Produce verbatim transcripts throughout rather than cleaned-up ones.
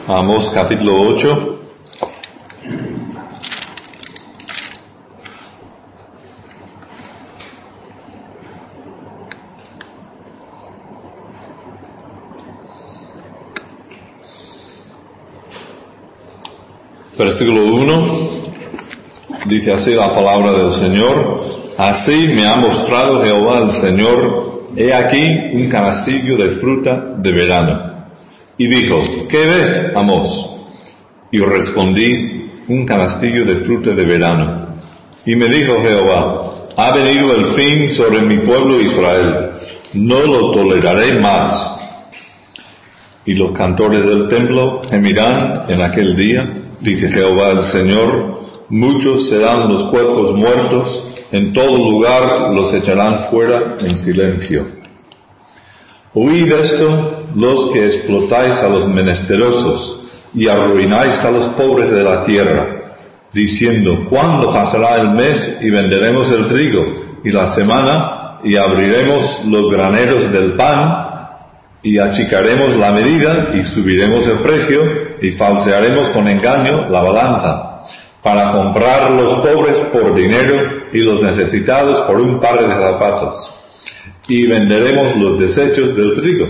Amós capítulo ocho. Versículo uno, dice así la palabra del Señor: así me ha mostrado Jehová el Señor, he aquí un canastillo de fruta de verano. Y dijo, ¿qué ves, Amós? Y respondí, un canastillo de fruta de verano. Y me dijo Jehová, ha venido el fin sobre mi pueblo Israel, no lo toleraré más. Y los cantores del templo gemirán en aquel día, dice Jehová el Señor, muchos serán los cuerpos muertos, en todo lugar los echarán fuera en silencio. Oíd esto, los que explotáis a los menesterosos y arruináis a los pobres de la tierra, diciendo, ¿cuándo pasará el mes y venderemos el trigo, y la semana, y abriremos los graneros del pan, y achicaremos la medida, y subiremos el precio, y falsearemos con engaño la balanza, para comprar los pobres por dinero y los necesitados por un par de zapatos? Y venderemos los desechos del trigo.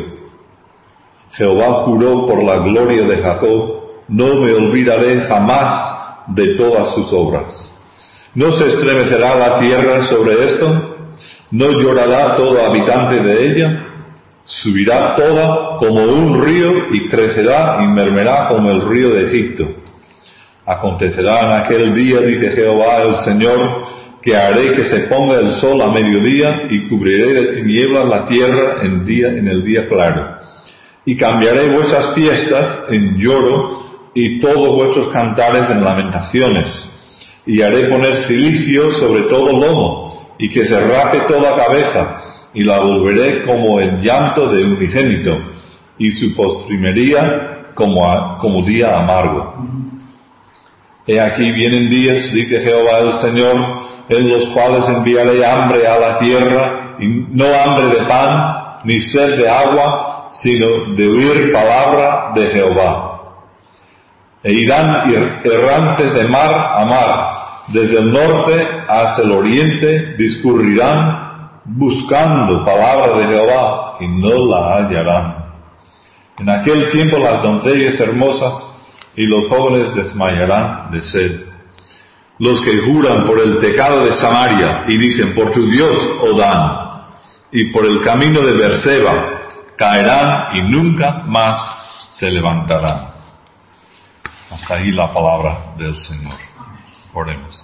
Jehová juró por la gloria de Jacob, no me olvidaré jamás de todas sus obras. ¿No se estremecerá la tierra sobre esto? ¿No llorará todo habitante de ella? Subirá toda como un río y crecerá y mermerá como el río de Egipto. Acontecerá en aquel día, dice Jehová el Señor, que haré que se ponga el sol a mediodía y cubriré de tinieblas la tierra en, día, en el día claro. Y cambiaré vuestras fiestas en lloro y todos vuestros cantares en lamentaciones. Y haré poner cilicio sobre todo lomo y que se rape toda cabeza y la volveré como el llanto de unigénito y su postrimería como, a, como día amargo. He aquí vienen días, dice Jehová el Señor, en los cuales enviaré hambre a la tierra, y no hambre de pan, ni sed de agua, sino de oír palabra de Jehová. E irán errantes de mar a mar, desde el norte hasta el oriente, discurrirán buscando palabra de Jehová, y no la hallarán. En aquel tiempo las doncellas hermosas y los jóvenes desmayarán de sed. Los que juran por el pecado de Samaria y dicen, por tu Dios, oh Dan, y por el camino de Beerseba, caerán y nunca más se levantarán. Hasta ahí la palabra del Señor. Oremos.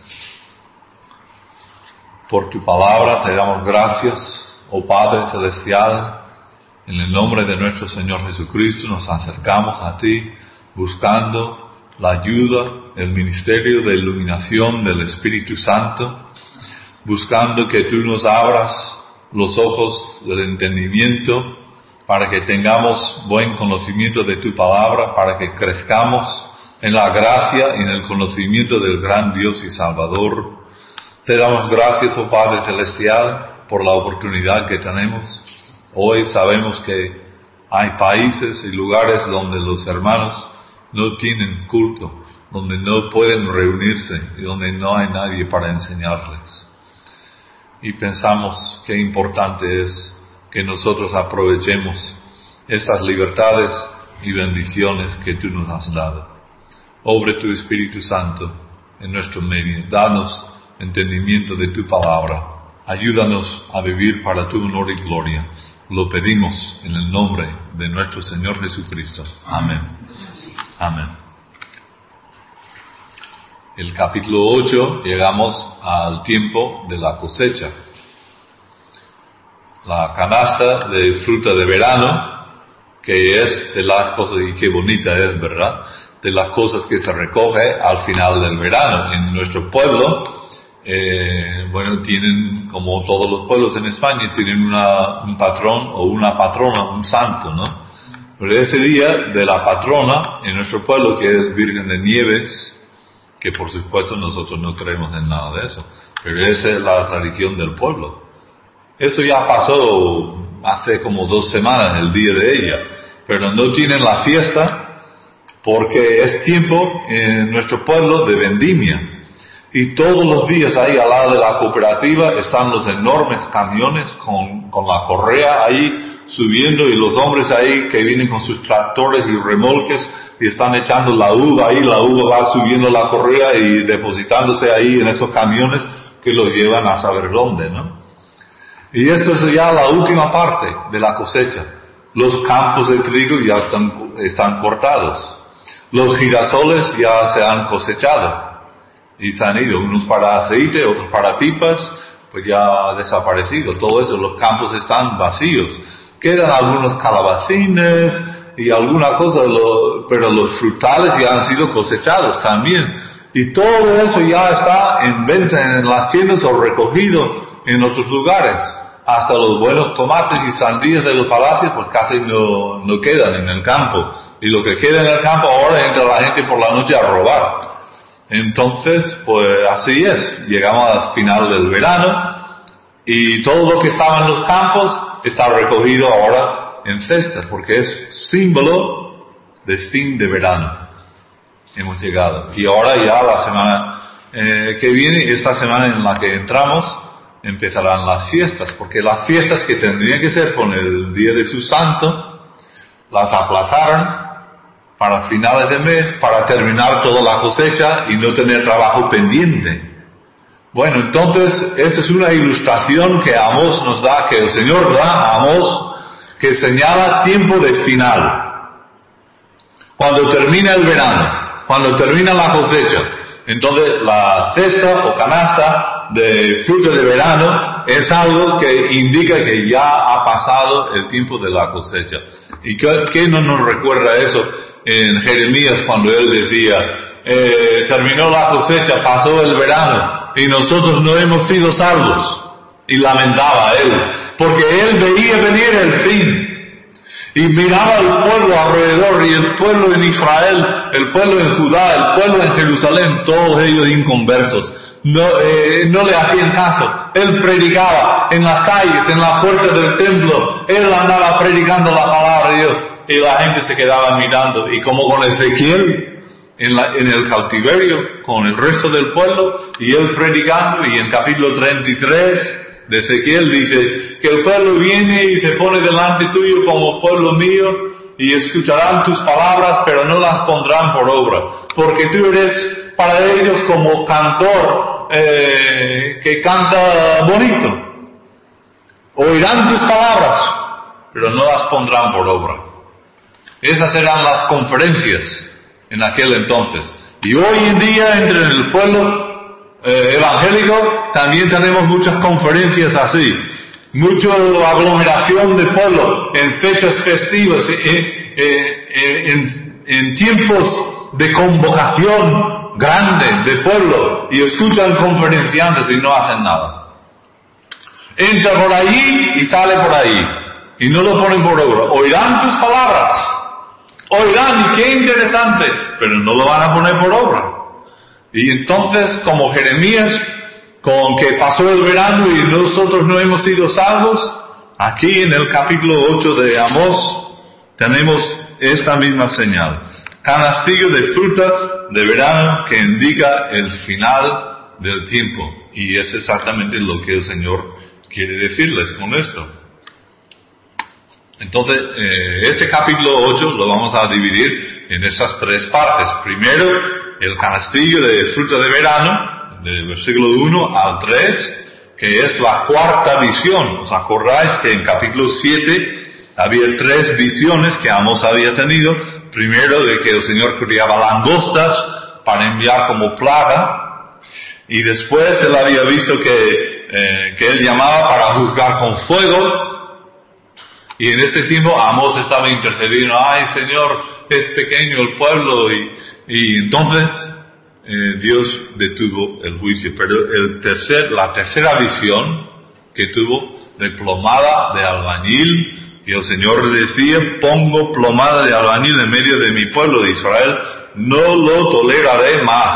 Por tu palabra te damos gracias, oh Padre Celestial. En el nombre de nuestro Señor Jesucristo nos acercamos a ti buscando la ayuda, el ministerio de iluminación del Espíritu Santo, buscando que tú nos abras los ojos del entendimiento para que tengamos buen conocimiento de tu palabra, para que crezcamos en la gracia y en el conocimiento del gran Dios y Salvador. Te damos gracias, oh Padre Celestial, por la oportunidad que tenemos. Hoy sabemos que hay países y lugares donde los hermanos no tienen culto, donde no pueden reunirse y donde no hay nadie para enseñarles. Y pensamos qué importante es que nosotros aprovechemos estas libertades y bendiciones que tú nos has dado. Obre tu Espíritu Santo en nuestro medio. Danos entendimiento de tu palabra. Ayúdanos a vivir para tu honor y gloria. Lo pedimos en el nombre de nuestro Señor Jesucristo. Amén. Amén. El capítulo ocho, llegamos al tiempo de la cosecha. La canasta de fruta de verano, que es de las cosas, y qué bonita es, ¿verdad? De las cosas que se recoge al final del verano. En nuestro pueblo, eh, bueno, tienen, como todos los pueblos en España, tienen una, un patrón o una patrona, un santo, ¿no? Pero ese día de la patrona en nuestro pueblo, que es Virgen de Nieves, que por supuesto nosotros no creemos en nada de eso, pero esa es la tradición del pueblo. Eso ya pasó hace como dos semanas, el día de ella, pero no tienen la fiesta porque es tiempo en nuestro pueblo de vendimia. Y todos los días ahí al lado de la cooperativa están los enormes camiones con, con la correa ahí subiendo, y los hombres ahí que vienen con sus tractores y remolques y están echando la uva ahí, la uva va subiendo la correa y depositándose ahí en esos camiones que los llevan a saber dónde, ¿no? Y esto es ya la última parte de la cosecha. Los campos de trigo ya están, están cortados. Los girasoles ya se han cosechado y se han ido, unos para aceite, otros para pipas, pues ya ha desaparecido todo eso, los campos están vacíos. Quedan algunos calabacines y alguna cosa, lo, pero los frutales ya han sido cosechados también. Y todo eso ya está en venta en las tiendas o recogido en otros lugares. Hasta los buenos tomates y sandías de los palacios pues casi no, no quedan en el campo. Y lo que queda en el campo ahora entra la gente por la noche a robar. Entonces, pues así es. Llegamos al final del verano y todo lo que estaba en los campos está recogido ahora en cestas, porque es símbolo de fin de verano. Hemos llegado. Y ahora ya la semana eh, que viene, esta semana en la que entramos, empezarán las fiestas, porque las fiestas que tendrían que ser con el día de su santo, las aplazaron para finales de mes, para terminar toda la cosecha y no tener trabajo pendiente. Bueno, entonces, esa es una ilustración que Amós nos da, que el Señor da a Amós, que señala tiempo de final. Cuando termina el verano, cuando termina la cosecha, entonces la cesta o canasta de fruta de verano es algo que indica que ya ha pasado el tiempo de la cosecha. ¿Y qué, qué no nos recuerda eso en Jeremías cuando él decía, eh, terminó la cosecha, pasó el verano y nosotros no hemos sido salvos? Y lamentaba él, porque él veía venir el fin. Y miraba al pueblo alrededor, y el pueblo en Israel, el pueblo en Judá, el pueblo en Jerusalén, todos ellos inconversos. No, eh, no le hacían caso. Él predicaba en las calles, en la puerta del templo. Él andaba predicando la palabra de Dios. Y la gente se quedaba mirando. Y como con Ezequiel, en, la, en el cautiverio, con el resto del pueblo, y él predicando, y en capítulo treinta y tres de Ezequiel dice que el pueblo viene y se pone delante tuyo como pueblo mío, y escucharán tus palabras, pero no las pondrán por obra, porque tú eres para ellos como cantor eh, que canta bonito. Oirán tus palabras, pero no las pondrán por obra. Esas eran las conferencias en aquel entonces. Y hoy en día entre el pueblo Eh, evangélico también tenemos muchas conferencias así, mucha aglomeración de pueblo en fechas festivas, eh, eh, eh, en, en tiempos de convocación grande de pueblo, y escuchan conferenciantes y no hacen nada. Entra por allí y sale por ahí y no lo ponen por obra. Oirán tus palabras, oirán, y qué interesante, pero no lo van a poner por obra. Y entonces, como Jeremías, con que pasó el verano y nosotros no hemos sido salvos, aquí en el capítulo ocho de Amós tenemos esta misma señal. Canastillo de frutas de verano que indica el final del tiempo. Y es exactamente lo que el Señor quiere decirles con esto. Entonces, eh, este capítulo ocho lo vamos a dividir en esas tres partes. Primero, el canastillo de fruta de verano, del versículo uno al tres, que es la cuarta visión. ¿Os acordáis que en capítulo siete había tres visiones que Amós había tenido? Primero, de que el Señor criaba langostas para enviar como plaga, y después él había visto que, eh, que él llamaba para juzgar con fuego, y en ese tiempo Amós estaba intercediendo, ay Señor, es pequeño el pueblo, y Y entonces eh, Dios detuvo el juicio. Pero el tercer, la tercera visión que tuvo de plomada de albañil, y el Señor le decía, pongo plomada de albañil en medio de mi pueblo de Israel, no lo toleraré más.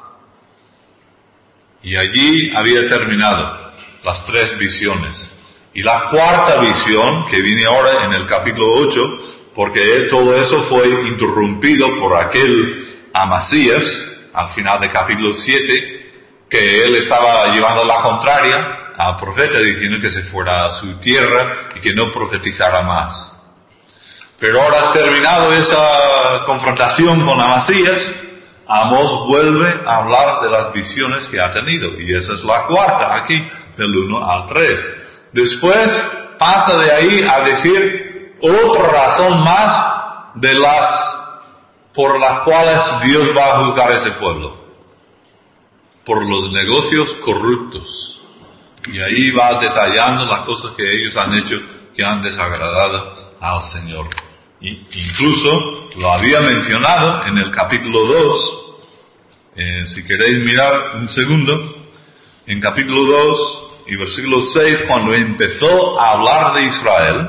Y allí había terminado las tres visiones. Y la cuarta visión, que viene ahora en el capítulo ocho, porque todo eso fue interrumpido por aquel Amasías, al final del capítulo siete, que él estaba llevando la contraria al profeta, diciendo que se fuera a su tierra y que no profetizara más. Pero ahora, terminado esa confrontación con Amasías, Amós vuelve a hablar de las visiones que ha tenido, y esa es la cuarta aquí, del uno al tres. Después pasa de ahí a decir otra razón más de las por las cuales Dios va a juzgar a ese pueblo: por los negocios corruptos. Y ahí va detallando las cosas que ellos han hecho que han desagradado al Señor. Y incluso lo había mencionado en el capítulo dos. Eh, si queréis mirar un segundo, en capítulo dos y versículo seis, cuando empezó a hablar de Israel,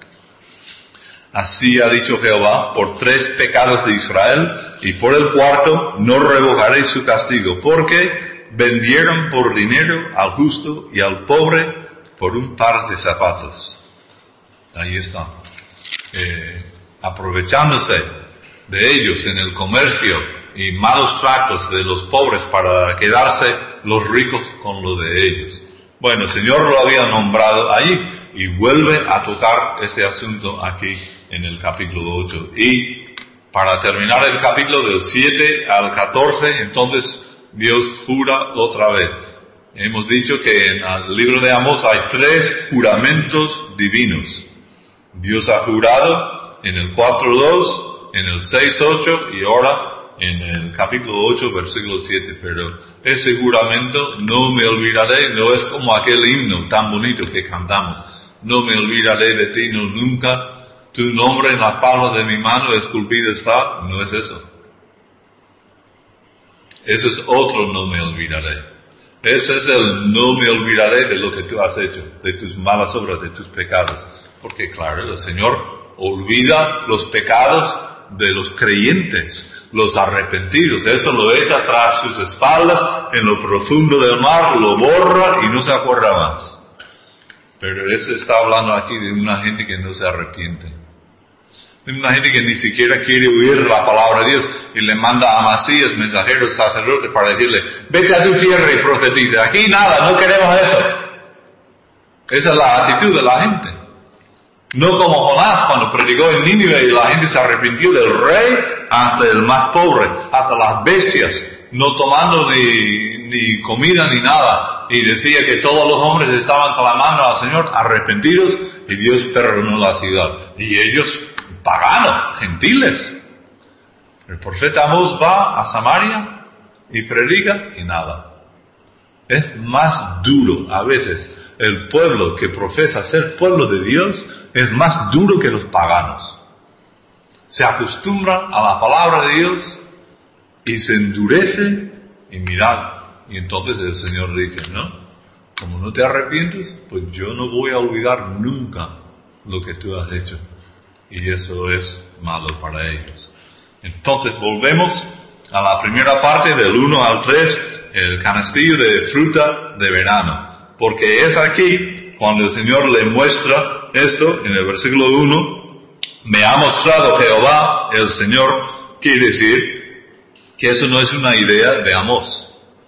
así ha dicho Jehová: por tres pecados de Israel, y por el cuarto no revocaré su castigo, porque vendieron por dinero al justo y al pobre por un par de zapatos. Ahí está. Eh, aprovechándose de ellos en el comercio y malos tratos de los pobres para quedarse los ricos con lo de ellos. Bueno, el Señor lo había nombrado allí y vuelve a tocar este asunto aquí en el capítulo ocho. Y para terminar el capítulo del siete al catorce, entonces Dios jura otra vez. Hemos dicho que en el libro de Amós hay tres juramentos divinos. Dios ha jurado en el cuatro dos, en el seis ocho y ahora en el capítulo ocho, versículo siete. Pero ese juramento, no me olvidaré, no es como aquel himno tan bonito que cantamos: no me olvidaré de ti, no nunca, tu nombre en las palmas de mi mano esculpido está. No es eso. Ese es otro no me olvidaré. Ese es el no me olvidaré de lo que tú has hecho, de tus malas obras, de tus pecados. Porque claro, el Señor olvida los pecados de los creyentes, los arrepentidos. Esto lo echa tras sus espaldas, en lo profundo del mar, lo borra y no se acuerda más. Pero eso está hablando aquí de una gente que no se arrepiente. Una gente que ni siquiera quiere oír la palabra de Dios y le manda a Amasías, mensajero sacerdote, para decirle: vete a tu tierra y profetiza. Aquí nada, no queremos eso. Esa es la actitud de la gente. No como Jonás cuando predicó en Nínive y la gente se arrepintió, del rey hasta el más pobre, hasta las bestias, no tomando ni, ni comida ni nada. Y decía que todos los hombres estaban clamando al Señor arrepentidos, y Dios perdonó la ciudad. Y ellos, paganos, gentiles. El profeta Amós va a Samaria y predica y nada. Es más duro a veces el pueblo que profesa ser pueblo de Dios, es más duro que los paganos. Se acostumbran a la palabra de Dios y se endurece y mirad. Y entonces el Señor dice: no, como no te arrepientes, pues yo no voy a olvidar nunca lo que tú has hecho. Y eso es malo para ellos. Entonces volvemos a la primera parte del uno al tres, el canastillo de fruta de verano. Porque es aquí cuando el Señor le muestra esto, en el versículo uno: me ha mostrado Jehová, el Señor. Quiere decir que eso no es una idea de Amós.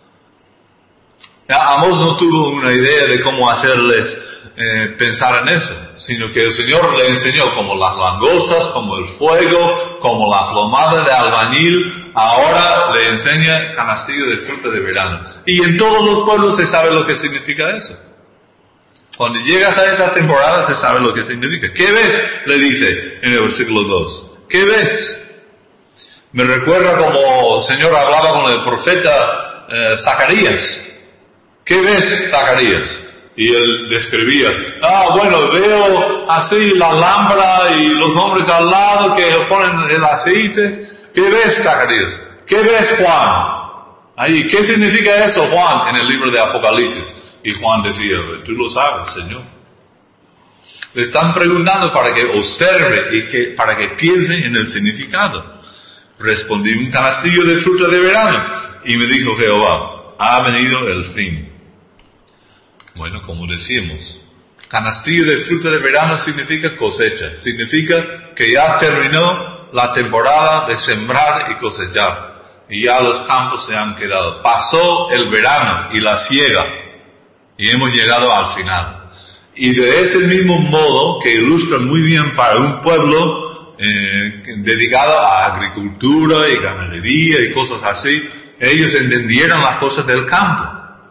Amós no tuvo una idea de cómo hacerles eh, pensar en eso, sino que el Señor le enseñó como las langostas, como el fuego, como la plomada de albañil. Ahora le enseña canastillo de fruta de verano. Y en todos los pueblos se sabe lo que significa eso. Cuando llegas a esa temporada se sabe lo que significa. ¿Qué ves? Le dice en el versículo dos. ¿Qué ves? Me recuerda como el Señor hablaba con el profeta eh, Zacarías. ¿Qué ves, Zacarías? Y él describía: ah, bueno, veo así la lámpara y los hombres al lado que ponen el aceite. ¿Qué ves, Zacarías? ¿Qué ves, Juan? Ahí, ¿qué significa eso, Juan, en el libro de Apocalipsis? Y Juan decía: tú lo sabes, Señor. Le están preguntando para que observe y que, para que piense en el significado. Respondí: un canastillo de fruta de verano. Y me dijo Jehová: ha venido el fin. Bueno, como decíamos, Canastillo de fruta de verano significa cosecha, significa que ya terminó la temporada de sembrar y cosechar, y ya los campos se han quedado. Pasó el verano y la siega, y hemos llegado al final. Y de ese mismo modo, que ilustra muy bien para un pueblo eh, dedicado a agricultura y ganadería y cosas así, ellos entendieron las cosas del campo.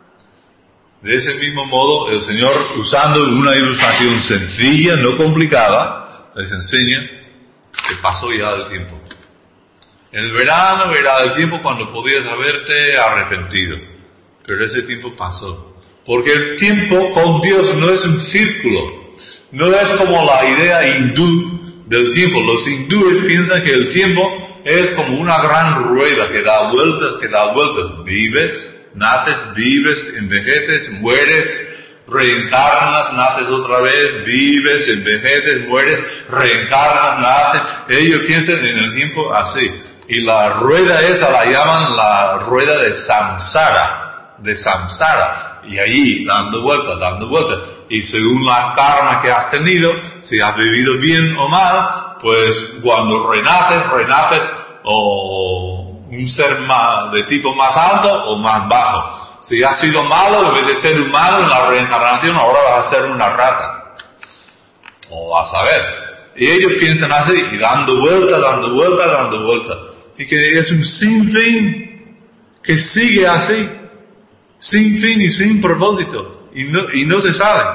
De ese mismo modo, el Señor, usando una ilustración sencilla, no complicada, les enseña que pasó ya el tiempo. El verano era el tiempo cuando podías haberte arrepentido, pero ese tiempo pasó. Porque el tiempo con Dios no es un círculo, no es como la idea hindú del tiempo. Los hindúes piensan que el tiempo es como una gran rueda que da vueltas, que da vueltas. Vives, naces, vives, envejeces, mueres, reencarnas, naces otra vez, vives, envejeces, mueres, reencarnas, naces. Ellos piensan en el tiempo así. Y la rueda esa la llaman la rueda de samsara, de samsara. Y ahí, dando vueltas, dando vueltas. Y según la karma que has tenido, si has vivido bien o mal, pues cuando renaces, renaces o un ser más, de tipo más alto o más bajo. Si has sido malo, en vez de ser humano en la reencarnación, ahora vas a ser una rata. O a saber. Y ellos piensan así, y dando vueltas, dando vueltas, dando vueltas. Y que es un sinfín que sigue así. Sin fin y sin propósito, y no, y no se sabe.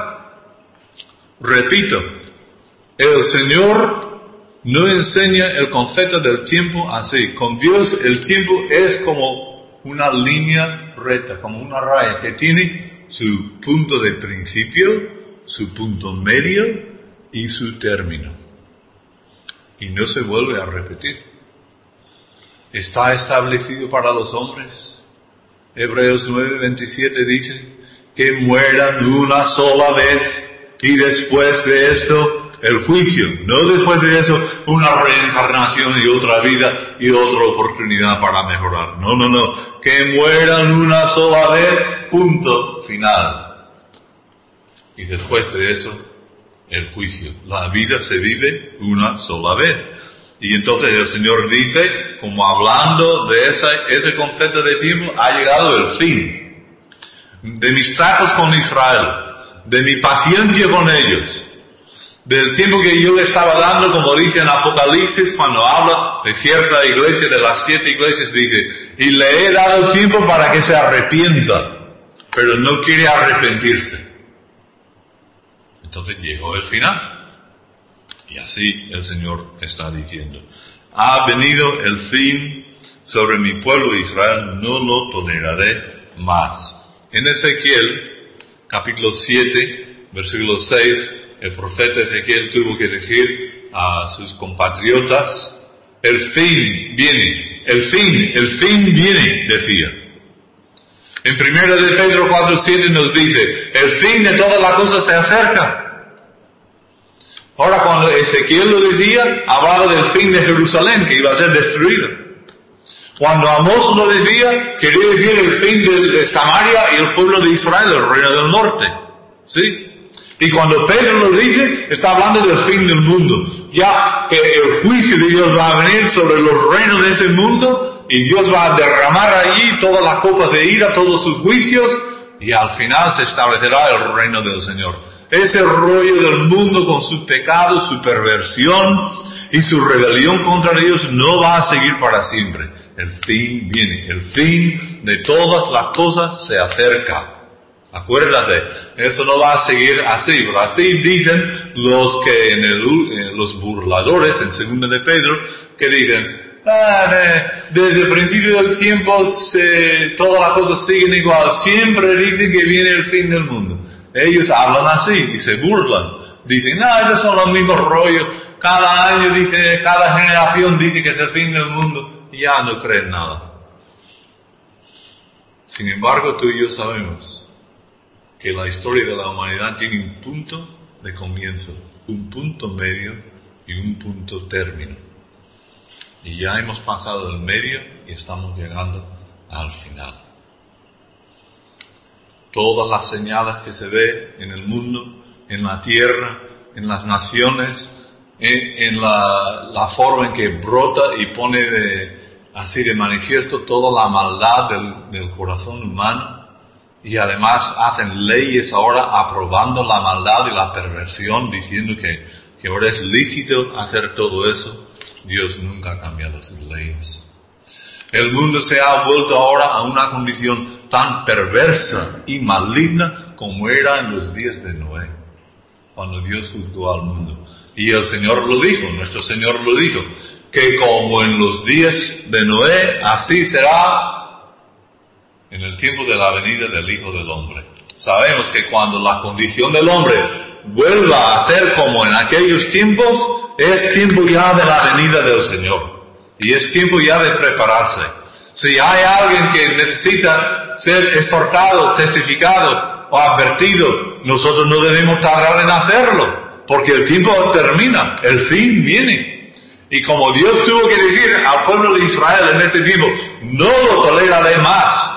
Repito, el Señor no enseña el concepto del tiempo así. Con Dios el tiempo es como una línea recta, como una raya que tiene su punto de principio, su punto medio y su término. Y no se vuelve a repetir. Está establecido para los hombres. Hebreos nueve veintisiete dice que mueran una sola vez y después de esto el juicio. No después de eso una reencarnación y otra vida y otra oportunidad para mejorar. No, no, no. Que mueran una sola vez, punto final. Y después de eso el juicio. La vida se vive una sola vez. Y entonces el Señor dice, como hablando de esa, ese concepto de tiempo, ha llegado el fin de mis tratos con Israel, de mi paciencia con ellos, del tiempo que yo le estaba dando, como dice en Apocalipsis, cuando habla de cierta iglesia, de las siete iglesias, dice, y le he dado tiempo para que se arrepienta, pero no quiere arrepentirse. Entonces llegó el final. Y así el Señor está diciendo, ha venido el fin sobre mi pueblo Israel, no lo toleraré más. En Ezequiel, capítulo siete, versículo seis, el profeta Ezequiel tuvo que decir a sus compatriotas, el fin viene, el fin, el fin viene, decía. En primera de Pedro cuatro siete nos dice, el fin de todas las cosas se acerca. Ahora cuando Ezequiel lo decía, hablaba del fin de Jerusalén, que iba a ser destruida. Cuando Amós lo decía, quería decir el fin de, de Samaria y el pueblo de Israel, el reino del norte. ¿Sí? Y cuando Pedro lo dice, está hablando del fin del mundo. Ya que el juicio de Dios va a venir sobre los reinos de ese mundo, y Dios va a derramar allí todas las copas de ira, todos sus juicios, y al final se establecerá el reino del Señor. Ese rollo del mundo con su pecado, su perversión y su rebelión contra Dios no va a seguir para siempre. El fin viene, el fin de todas las cosas se acerca. Acuérdate, eso no va a seguir así, pero así dicen los que en el, eh, los burladores en segunda de Pedro, que dicen, ah, desde el principio del tiempo se, todas las cosas siguen igual, siempre dicen que viene el fin del mundo. Ellos hablan así y se burlan. Dicen, no, esos son los mismos rollos. Cada año dice, cada generación dice que es el fin del mundo. Y ya no creen nada. Sin embargo, tú y yo sabemos que la historia de la humanidad tiene un punto de comienzo, un punto medio y un punto término. Y ya hemos pasado el medio y estamos llegando al final. Todas las señales que se ve en el mundo en la tierra, en las naciones, en, en la, la forma en que brota y pone de, así de manifiesto toda la maldad del, del corazón humano. Y además hacen leyes ahora aprobando la maldad y la perversión, diciendo que, que ahora es lícito hacer todo eso. Dios nunca ha cambiado sus leyes. El mundo se ha vuelto ahora a una condición tan perversa y maligna como era en los días de Noé, cuando Dios juzgó al mundo. Y el Señor lo dijo, nuestro Señor lo dijo, que como en los días de Noé, así será en el tiempo de la venida del Hijo del Hombre. Sabemos que cuando la condición del hombre vuelva a ser como en aquellos tiempos, es tiempo ya de la venida del Señor. Y es tiempo ya de prepararse. Si hay alguien que necesita ser exhortado, testificado o advertido, nosotros no debemos tardar en hacerlo, porque el tiempo termina, el fin viene. Y como Dios tuvo que decir al pueblo de Israel en ese tiempo, no lo toleraré más.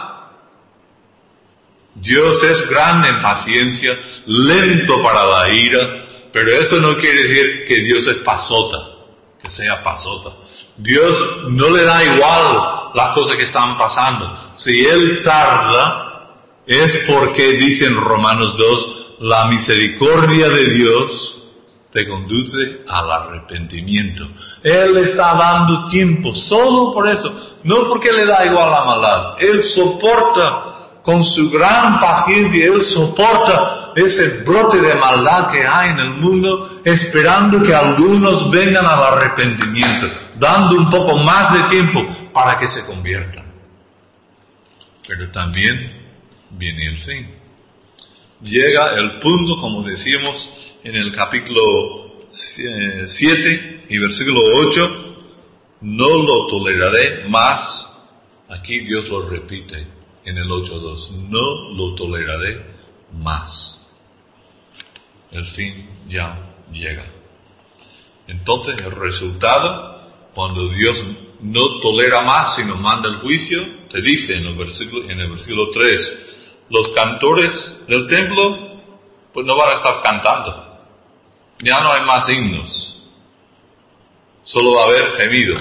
Dios es grande en paciencia, lento para la ira, pero eso no quiere decir que Dios es pasota, que sea pasota. Dios no le da igual las cosas que están pasando. Si Él tarda, es porque, dice en Romanos dos, la misericordia de Dios te conduce al arrepentimiento. Él está dando tiempo solo por eso, no porque le da igual la maldad. Él soporta con su gran paciencia, Él soporta ese brote de maldad que hay en el mundo, esperando que algunos vengan al arrepentimiento, dando un poco más de tiempo para que se conviertan. Pero también viene el fin. Llega el punto, como decíamos en el capítulo siete y versículo ocho, no lo toleraré más. Aquí Dios lo repite en el ocho dos, no lo toleraré más. El fin ya llega. Entonces el resultado, cuando Dios no tolera más sino manda el juicio, te dice en el versículo, en el versículo tres, los cantores del templo pues no van a estar cantando, ya no hay más himnos, solo va a haber gemido,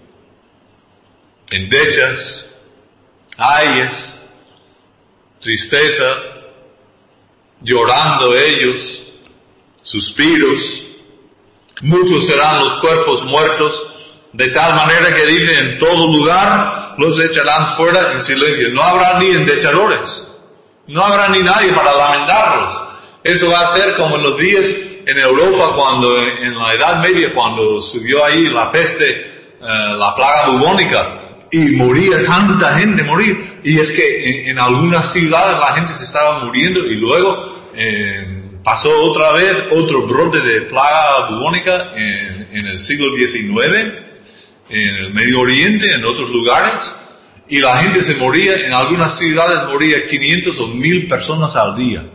endechas, ayes, tristeza, llorando ellos, suspiros. Muchos serán los cuerpos muertos, de tal manera que dice, en todo lugar los echarán fuera en silencio. No habrá ni endechadores, no habrá ni nadie para lamentarlos. Eso va a ser como en los días en Europa, cuando en la Edad Media, cuando subió ahí la peste, eh, la plaga bubónica, y moría tanta gente, moría. Y es que en, en algunas ciudades la gente se estaba muriendo, y luego eh, pasó otra vez otro brote de plaga bubónica en, en el siglo diecinueve, en el Medio Oriente, en otros lugares, y la gente se moría, en algunas ciudades moría quinientas o mil personas al día.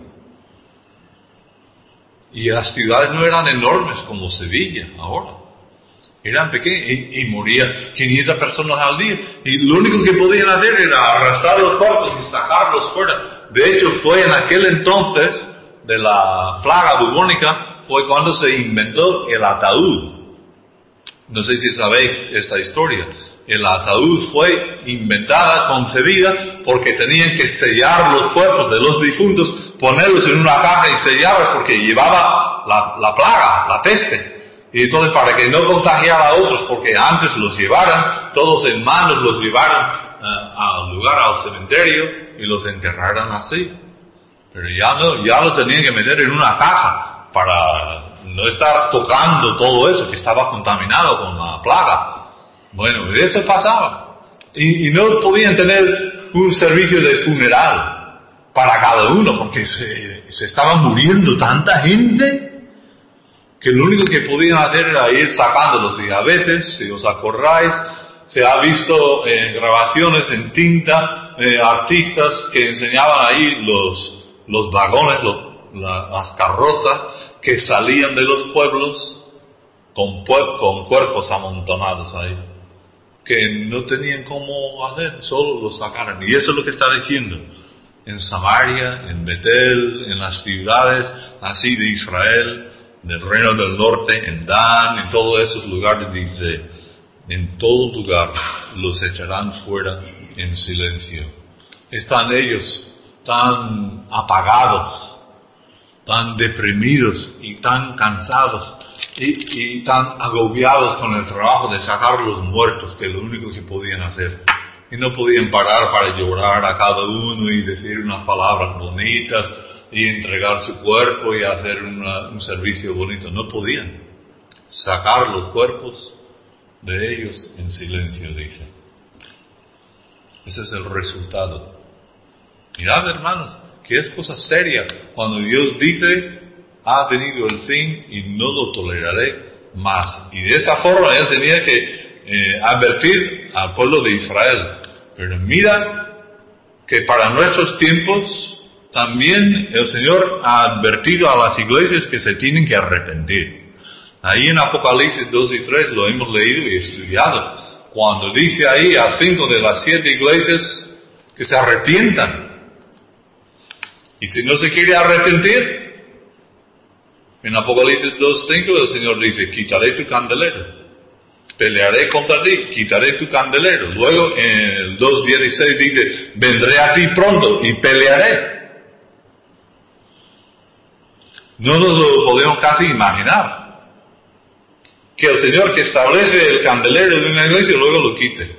Y las ciudades no eran enormes como Sevilla ahora. Eran pequeñas y, y moría quinientas personas al día. Y lo único que podían hacer era arrastrar los cuerpos y sacarlos fuera. De hecho, fue en aquel entonces de la plaga bubónica, fue cuando se inventó el ataúd. No sé si sabéis esta historia. El ataúd fue inventada, concebida, porque tenían que sellar los cuerpos de los difuntos, ponerlos en una caja y sellarlos porque llevaba la, la plaga, la peste. Y entonces para que no contagiara a otros, porque antes los llevaran, todos en manos los llevaran uh, al lugar, al cementerio, y los enterraran así. Pero ya no, ya lo tenían que meter en una caja para no estar tocando todo eso que estaba contaminado con la plaga. Bueno, eso pasaba. Y, y no podían tener un servicio de funeral para cada uno, porque se, se estaba muriendo tanta gente que lo único que podían hacer era ir sacándolos. Y a veces, si os acordáis, se ha visto en grabaciones en tinta, eh, artistas que enseñaban ahí los, los vagones, los, la, las carrozas que salían de los pueblos con, con cuerpos amontonados ahí, que no tenían cómo hacer, solo los sacaron. Y eso es lo que está diciendo. en Samaria, en Betel, en las ciudades así de Israel, del reino del norte, en Dan, en todos esos lugares, dice, en todo lugar los echarán fuera en silencio. Están ellos tan apagados, tan deprimidos y tan cansados y, y tan agobiados con el trabajo de sacar los muertos, que es lo único que podían hacer. Y no podían parar para llorar a cada uno y decir unas palabras bonitas y entregar su cuerpo y hacer una, un servicio bonito. No podían sacar los cuerpos de ellos en silencio, dice. Ese es el resultado. Mirad, hermanos, que es cosa seria cuando Dios dice, ha venido el fin y no lo toleraré más. Y de esa forma Él tenía que eh, advertir al pueblo de Israel. Pero mira que para nuestros tiempos también el Señor ha advertido a las iglesias que se tienen que arrepentir. Ahí en Apocalipsis dos y tres lo hemos leído y estudiado. Cuando dice ahí a cinco de las siete iglesias que se arrepientan. Y si no se quiere arrepentir, en Apocalipsis dos cinco el Señor dice, quitaré tu candelero. Pelearé contra ti, quitaré tu candelero. Luego en el dos dieciséis dice, vendré a ti pronto y pelearé. No nos lo podemos casi imaginar. Que el Señor que establece el candelero de una iglesia luego lo quite.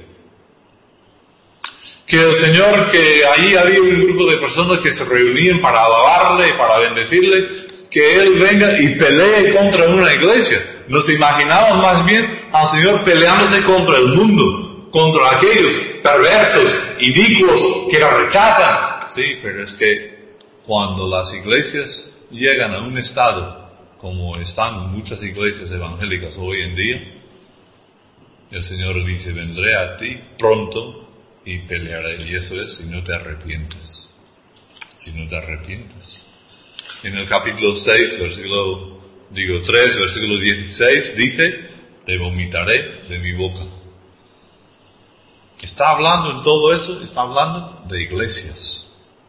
Que el Señor que ahí había un grupo de personas que se reunían para alabarle y para bendecirle, que Él venga y pelee contra una iglesia. Nos imaginamos más bien al Señor peleándose contra el mundo, contra aquellos perversos, inicuos que la rechazan. Sí, pero es que cuando las iglesias llegan a un estado como están muchas iglesias evangélicas hoy en día, el Señor dice, vendré a ti pronto y pelearé. Y eso es si no te arrepientes. Si no te arrepientes. En el capítulo seis, versículo, digo tres, versículo dieciséis, dice, te vomitaré de mi boca. Está hablando en todo eso, está hablando de iglesias.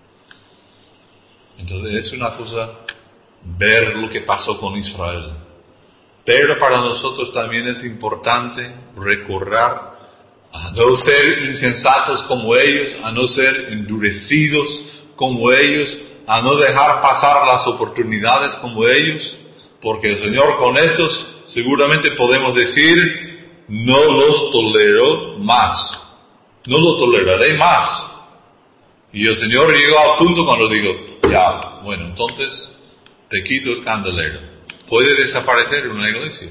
Entonces es una cosa ver lo que pasó con Israel. Pero para nosotros también es importante recordar a no ser insensatos como ellos, a no ser endurecidos como ellos, a no dejar pasar las oportunidades como ellos, porque el Señor con esos seguramente podemos decir, no los tolero más, no lo toleraré más. Y el Señor llegó al punto cuando digo, ya, bueno, entonces te quito el candelero. Puede desaparecer una iglesia.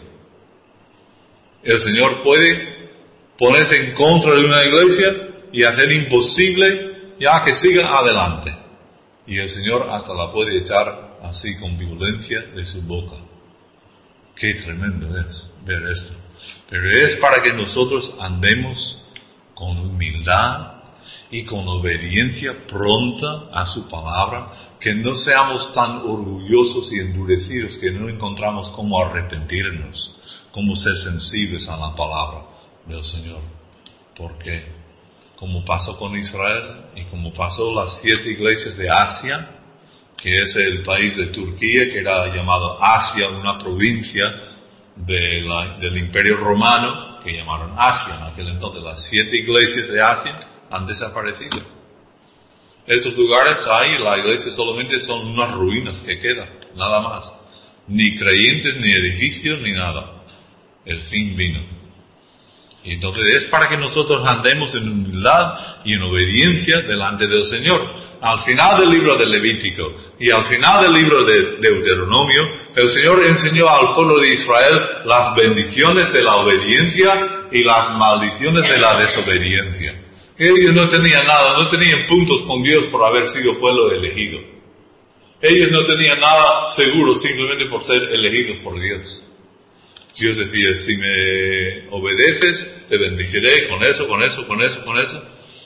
El Señor puede ponerse en contra de una iglesia y hacer imposible ya que siga adelante. Y el Señor hasta la puede echar así con violencia de su boca. Qué tremendo es ver esto. Pero es para que nosotros andemos con humildad y con obediencia pronta a su palabra, que no seamos tan orgullosos y endurecidos que no encontramos cómo arrepentirnos, cómo ser sensibles a la palabra del Señor. Porque como pasó con Israel y como pasó las siete iglesias de Asia, que es el país de Turquía, que era llamado Asia, una provincia de la, del Imperio Romano, que llamaron Asia en aquel entonces. Las siete iglesias de Asia han desaparecido. Esos lugares ahí, la iglesia solamente son unas ruinas que quedan, nada más. Ni creyentes, ni edificios, ni nada. El fin vino. Y entonces es para que nosotros andemos en humildad y en obediencia delante del Señor. Al final del libro de Levítico y al final del libro de Deuteronomio, el Señor enseñó al pueblo de Israel las bendiciones de la obediencia y las maldiciones de la desobediencia. Ellos no tenían nada, no tenían puntos con Dios por haber sido pueblo elegido. Ellos no tenían nada seguro simplemente por ser elegidos por Dios. Dios decía, si me obedeces, te bendeciré con eso, con eso, con eso, con eso.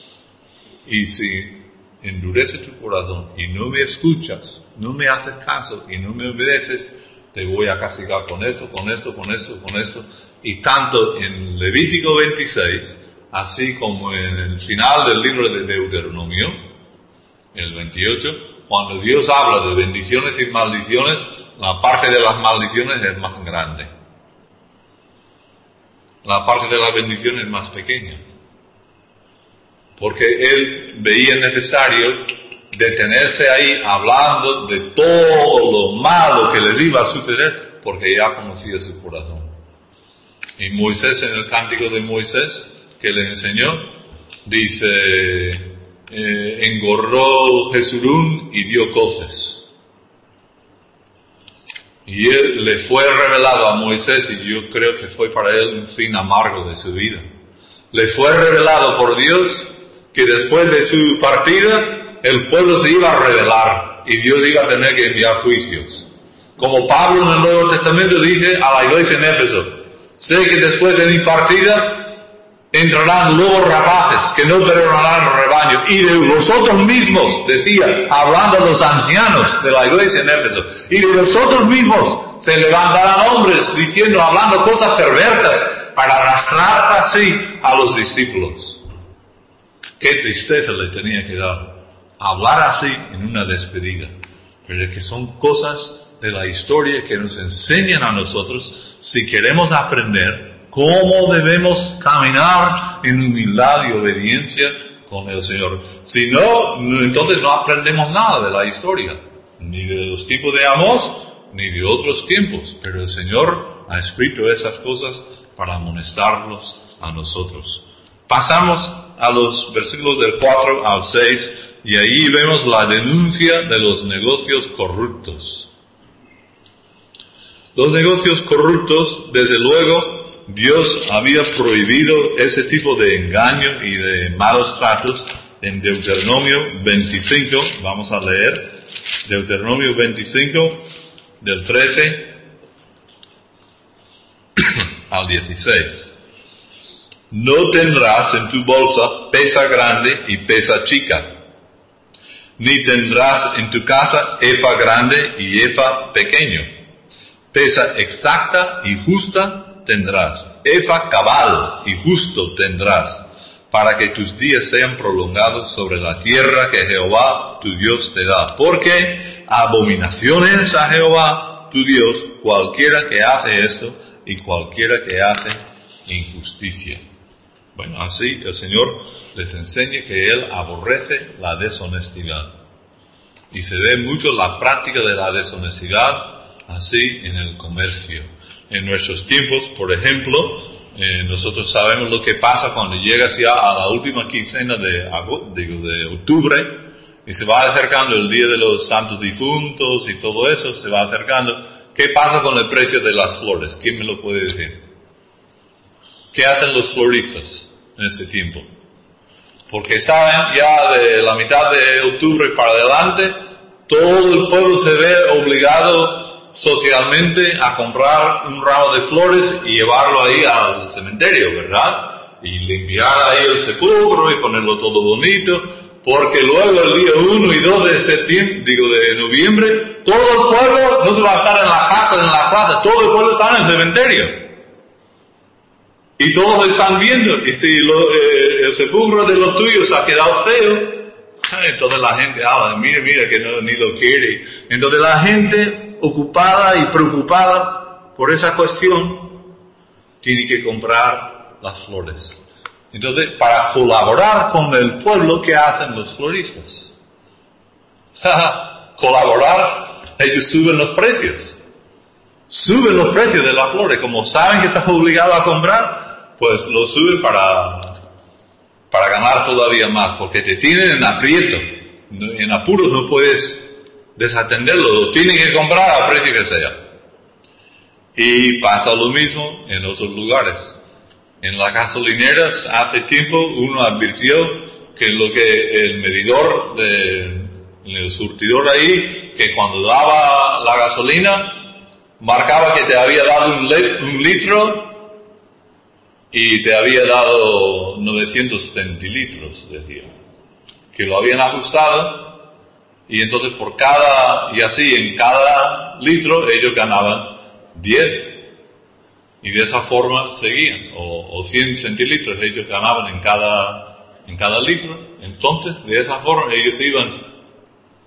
Y si endurece tu corazón y no me escuchas, no me haces caso y no me obedeces, te voy a castigar con esto, con esto, con esto, con esto. Y tanto en Levítico veintiséis, así como en el final del libro de Deuteronomio, el veintiocho, cuando Dios habla de bendiciones y maldiciones, la parte de las maldiciones es más grande. La parte de la bendición es más pequeña. Porque Él veía necesario detenerse ahí hablando de todo lo malo que les iba a suceder, porque ya conocía su corazón. Y Moisés, en el cántico de Moisés, que le enseñó, dice, eh, engordó Jesurún y dio coces. Y él le fue revelado a Moisés, y yo creo que fue para él un fin amargo de su vida. Le fue revelado por Dios que después de su partida, el pueblo se iba a rebelar, y Dios iba a tener que enviar juicios. Como Pablo en el Nuevo Testamento dice a la iglesia en Éfeso, sé que después de mi partida entrarán lobos rapaces que no perdonarán el rebaño, y de vosotros mismos, decía, hablando a los ancianos de la iglesia en Éfeso, y de vosotros mismos se levantarán hombres diciendo, hablando cosas perversas para arrastrar así a los discípulos. Qué tristeza le tenía que dar hablar así en una despedida, pero es que son cosas de la historia que nos enseñan a nosotros si queremos aprender cómo debemos caminar en humildad y obediencia con el Señor. Si no, entonces no aprendemos nada de la historia, ni de los tiempos de Amós, ni de otros tiempos. Pero el Señor ha escrito esas cosas para amonestarlos a nosotros. Pasamos a los versículos del cuatro al seis, y ahí vemos la denuncia de los negocios corruptos. Los negocios corruptos, desde luego, Dios había prohibido ese tipo de engaño y de malos tratos en Deuteronomio veinticinco. Vamos a leer Deuteronomio veinticinco, del trece al dieciséis. No tendrás en tu bolsa pesa grande y pesa chica, ni tendrás en tu casa efa grande y efa pequeño. Pesa exacta y justa tendrás, efa cabal y justo tendrás, para que tus días sean prolongados sobre la tierra que Jehová tu Dios te da. Porque abominación es a Jehová tu Dios cualquiera que hace esto y cualquiera que hace injusticia. Bueno, así el Señor les enseña que Él aborrece la deshonestidad. Y se ve mucho la práctica de la deshonestidad así en el comercio. En nuestros tiempos, por ejemplo, eh, nosotros sabemos lo que pasa cuando llegas ya a la última quincena de, digo, de octubre, y se va acercando el día de los santos difuntos y todo eso, se va acercando. ¿Qué pasa con el precio de las flores? ¿Quién me lo puede decir? ¿Qué hacen los floristas en ese tiempo? Porque saben, ya de la mitad de octubre para adelante, todo el pueblo se ve obligado socialmente a comprar un ramo de flores y llevarlo ahí al cementerio, ¿verdad? Y limpiar ahí el sepulcro y ponerlo todo bonito, porque luego el día uno y dos de septiembre, digo de noviembre, todo el pueblo no se va a estar en la casa, en la plaza, todo el pueblo está en el cementerio. Y todos están viendo, y si lo, eh, el sepulcro de los tuyos ha quedado feo, entonces la gente habla, mira, mira que no, ni lo quiere. Entonces la gente ocupada y preocupada por esa cuestión tiene que comprar las flores. Entonces, para colaborar con el pueblo, ¿qué hacen los floristas? Colaborar, ellos suben los precios. Suben los precios de las flores. Como saben que estás obligado a comprar, pues lo suben para, para ganar todavía más, porque te tienen en aprieto. En apuros no puedes desatenderlo, lo tienen que comprar a precio que sea. Y pasa lo mismo en otros lugares. En las gasolineras hace tiempo uno advirtió que lo que el medidor de, en el surtidor ahí, que cuando daba la gasolina marcaba que te había dado un, le, un litro y te había dado novecientos centilitros, decía, que lo habían ajustado, y entonces por cada, y así en cada litro ellos ganaban diez. Y de esa forma seguían, o, o cien centilitros ellos ganaban en cada, en cada litro. Entonces, de esa forma ellos iban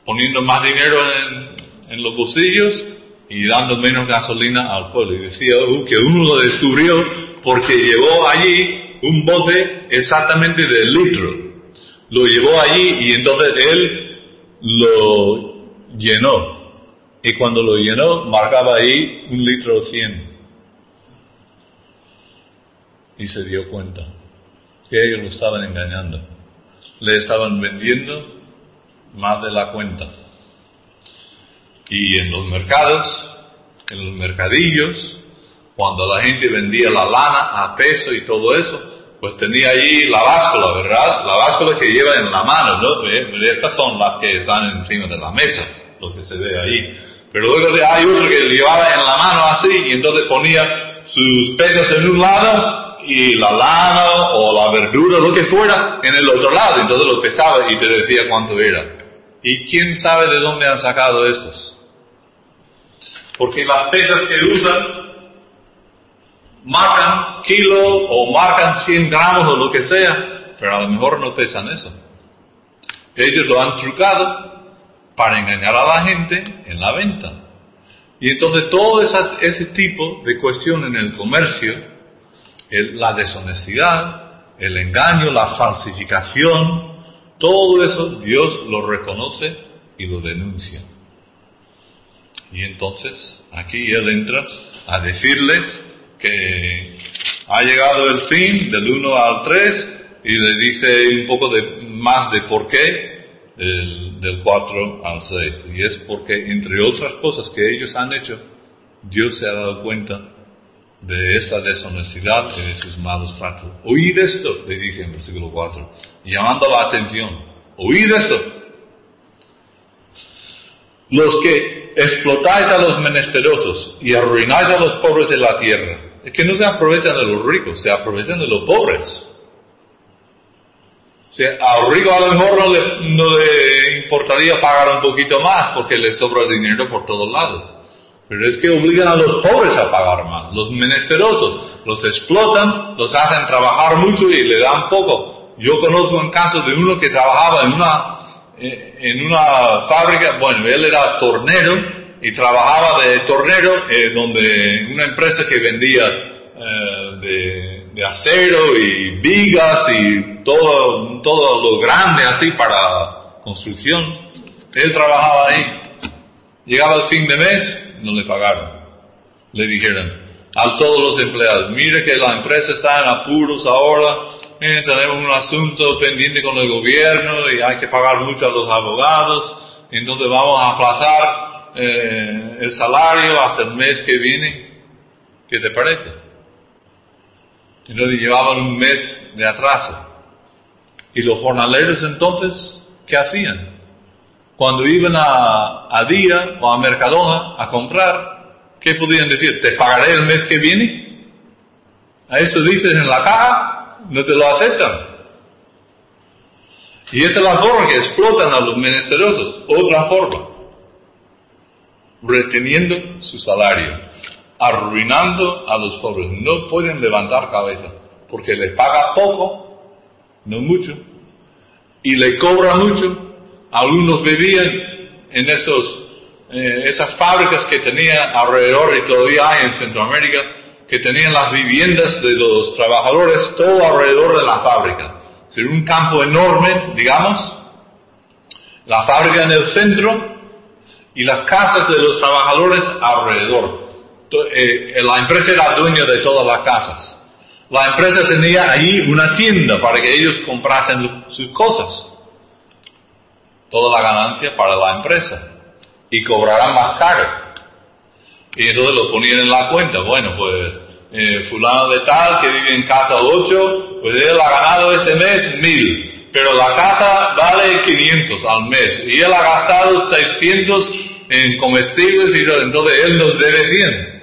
poniendo más dinero en, en los bolsillos y dando menos gasolina al pueblo. Y decía uh, que uno lo descubrió porque llevó allí un bote exactamente de litro. Lo llevó allí y entonces él lo llenó. Y cuando lo llenó, marcaba ahí un litro cien. Y se dio cuenta que ellos lo estaban engañando. Le estaban vendiendo más de la cuenta. Y en los mercados, en los mercadillos, cuando la gente vendía la lana a peso y todo eso, pues tenía allí la báscula, ¿verdad? La báscula que lleva en la mano, ¿no? Estas son las que están encima de la mesa, lo que se ve ahí. Pero luego hay otro que llevaba en la mano así, y entonces ponía sus pesos en un lado y la lana o la verdura, lo que fuera, en el otro lado. Entonces lo pesaba y te decía cuánto era. ¿Y quién sabe de dónde han sacado estos? Porque las pesas que usan marcan kilo o marcan cien gramos o lo que sea, pero a lo mejor no pesan eso. Ellos lo han trucado para engañar a la gente en la venta. Y entonces todo esa, ese tipo de cuestión en el comercio, el, la deshonestidad, el engaño, la falsificación, todo eso Dios lo reconoce y lo denuncia. Y entonces aquí Él entra a decirles que ha llegado el fin del uno al tres y le dice un poco de, más de por qué del, del cuatro al seis. Y es porque, entre otras cosas que ellos han hecho, Dios se ha dado cuenta de esta deshonestidad y de sus malos tratos. Oíd esto, le dice en versículo cuatro, llamando la atención. Oíd esto. Los que explotáis a los menesterosos y arruináis a los pobres de la tierra. Es que no se aprovechan de los ricos, se aprovechan de los pobres. O sea, al rico a lo mejor no le, no le importaría pagar un poquito más porque le sobra dinero por todos lados. Pero es que obligan a los pobres a pagar más. Los menesterosos los explotan, los hacen trabajar mucho y le dan poco. Yo conozco un caso de uno que trabajaba en una, en una fábrica, bueno, él era tornero y trabajaba de tornero eh, donde una empresa que vendía eh, de, de acero y vigas y todo, todo lo grande así para construcción. Él trabajaba ahí. Llegaba el fin de mes, no le pagaron. Le dijeron a todos los empleados, mire que la empresa está en apuros ahora, eh, tenemos un asunto pendiente con el gobierno y hay que pagar mucho a los abogados, entonces vamos a aplazar eh, el salario hasta el mes que viene. ¿Qué te parece? Entonces llevaban un mes de atraso. Y los jornaleros entonces, ¿qué hacían? Cuando iban a, a Día o a Mercadona a comprar, ¿qué podían decir? ¿Te pagaré el mes que viene? A eso dices en la caja, no te lo aceptan. Y esa es la forma que explotan a los menesterosos. Otra forma, reteniendo su salario, arruinando a los pobres. No pueden levantar cabeza, porque les paga poco, no mucho, y le cobra mucho. Algunos vivían en esos, eh, esas fábricas que tenían alrededor, y todavía hay en Centroamérica, que tenían las viviendas de los trabajadores todo alrededor de la fábrica. Es decir, un campo enorme, digamos, la fábrica en el centro y las casas de los trabajadores alrededor. Eh, la empresa era dueña de todas las casas. La empresa tenía ahí una tienda para que ellos comprasen sus cosas. Toda la ganancia para la empresa. Y cobrarán más caro. Y entonces lo ponían en la cuenta. Bueno, pues eh, fulano de tal que vive en casa ocho, pues él ha ganado este mes mil. Pero la casa vale quinientos al mes. Y él ha gastado seiscientos en comestibles y entonces él nos debe cien.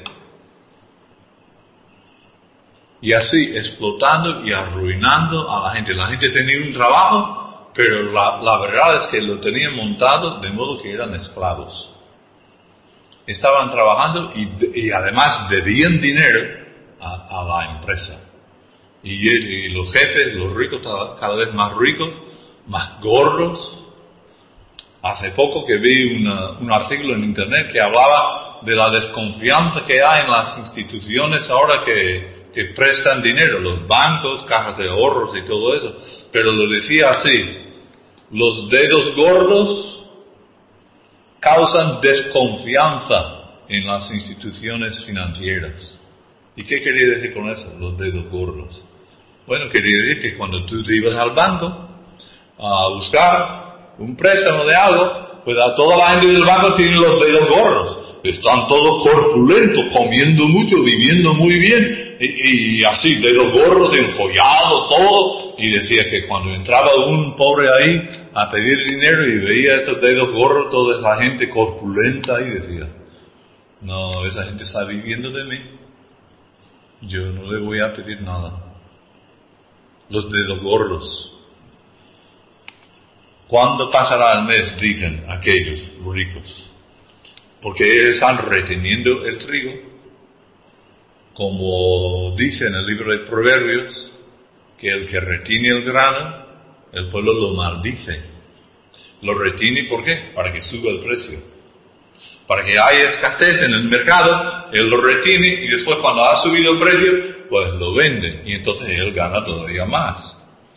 Y así, explotando y arruinando a la gente. La gente tenía un trabajo, pero la, la verdad es que lo tenían montado de modo que eran esclavos. Estaban trabajando y, y además debían dinero a, a la empresa. Y, y los jefes, los ricos, cada vez más ricos, más gordos, Hace poco que vi una, un artículo en internet que hablaba de la desconfianza que hay en las instituciones ahora que, que prestan dinero, los bancos, cajas de ahorros y todo eso. Pero lo decía así, los dedos gordos causan desconfianza en las instituciones financieras. ¿Y qué quería decir con eso, los dedos gordos? Bueno, quería decir que cuando tú te ibas al banco a buscar un préstamo de algo, pues a toda la gente del banco tiene los dedos gordos. Están todos corpulentos, comiendo mucho, viviendo muy bien, y, y así, dedos gordos, enjollados, todo. Y decía que cuando entraba un pobre ahí a pedir dinero y veía estos dedos gordos, toda esa gente corpulenta, y decía, no, esa gente está viviendo de mí, yo no le voy a pedir nada. Los dedos gordos. ¿Cuándo pasará el mes? Dicen aquellos ricos. Porque ellos están reteniendo el trigo. Como dice en el libro de Proverbios, que el que retiene el grano, el pueblo lo maldice. Lo retiene, ¿por qué? Para que suba el precio. Para que haya escasez en el mercado, él lo retiene y después cuando ha subido el precio, pues lo vende. Y entonces él gana todavía más.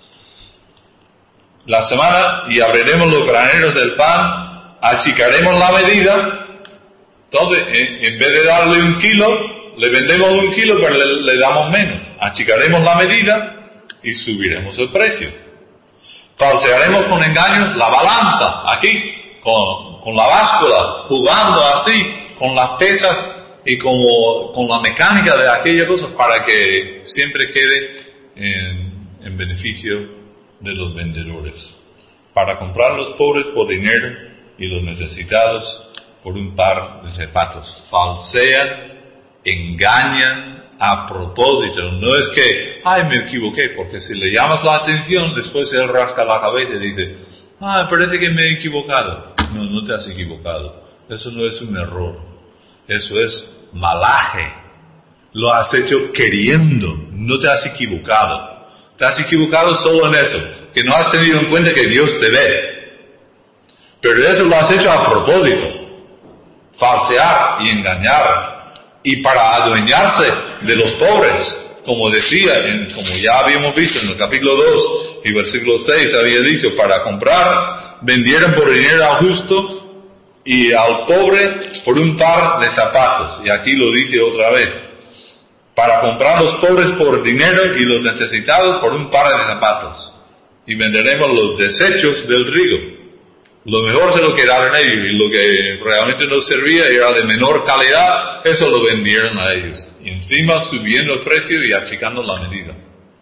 La semana, y abriremos los graneros del pan, achicaremos la medida. Entonces, en, en vez de darle un kilo, le vendemos un kilo, pero le, le damos menos. Achicaremos la medida y subiremos el precio. Falsearemos con engaño la balanza, aquí, con, con la báscula, jugando así, con las pesas y como, con la mecánica de aquella cosa, para que siempre quede en, en beneficio de los vendedores, para comprar a los pobres por dinero y los necesitados por un par de zapatos. Falsean, engañan a propósito. No es que, ay, me equivoqué, porque si le llamas la atención, después él rasca la cabeza y dice, ah, parece que me he equivocado. No, no te has equivocado. Eso no es un error. Eso es malaje. Lo has hecho queriendo. No te has equivocado. Te has equivocado solo en eso, que no has tenido en cuenta que Dios te ve. Pero eso lo has hecho a propósito. Falsear y engañar. Y para adueñarse de los pobres. Como decía, en, como ya habíamos visto en el capítulo dos y versículo seis había dicho, para comprar, vendieron por dinero al justo y al pobre por un par de zapatos. Y aquí lo dice otra vez. Para comprar los pobres por dinero y los necesitados por un par de zapatos. Y venderemos los desechos del trigo. Lo mejor se lo quedaron ellos y lo que realmente nos servía era de menor calidad, eso lo vendieron a ellos. Y encima subiendo el precio y achicando la medida.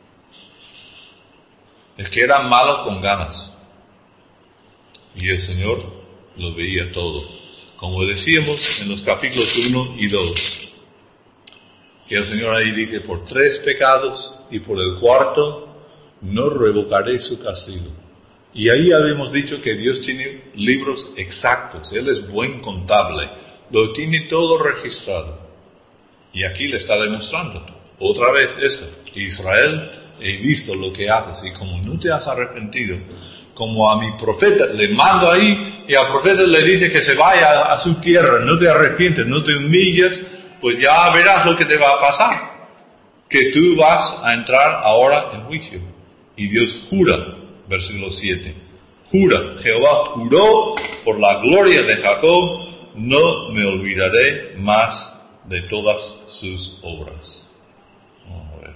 Es que eran malos con ganas. Y el Señor lo veía todo. Como decíamos en los capítulos uno y dos. Que el Señor ahí dice, por tres pecados y por el cuarto, no revocaré su castigo. Y ahí habíamos dicho que Dios tiene libros exactos, Él es buen contable, lo tiene todo registrado. Y aquí le está demostrando, otra vez esto, Israel, he visto lo que haces y como no te has arrepentido, como a mi profeta le mando ahí y al profeta le dice que se vaya a, a su tierra, no te arrepientes, no te humillas, pues ya verás lo que te va a pasar, que tú vas a entrar ahora en juicio. Y Dios jura, versículo siete, jura, Jehová juró por la gloria de Jacob, no me olvidaré más de todas sus obras. Vamos a ver.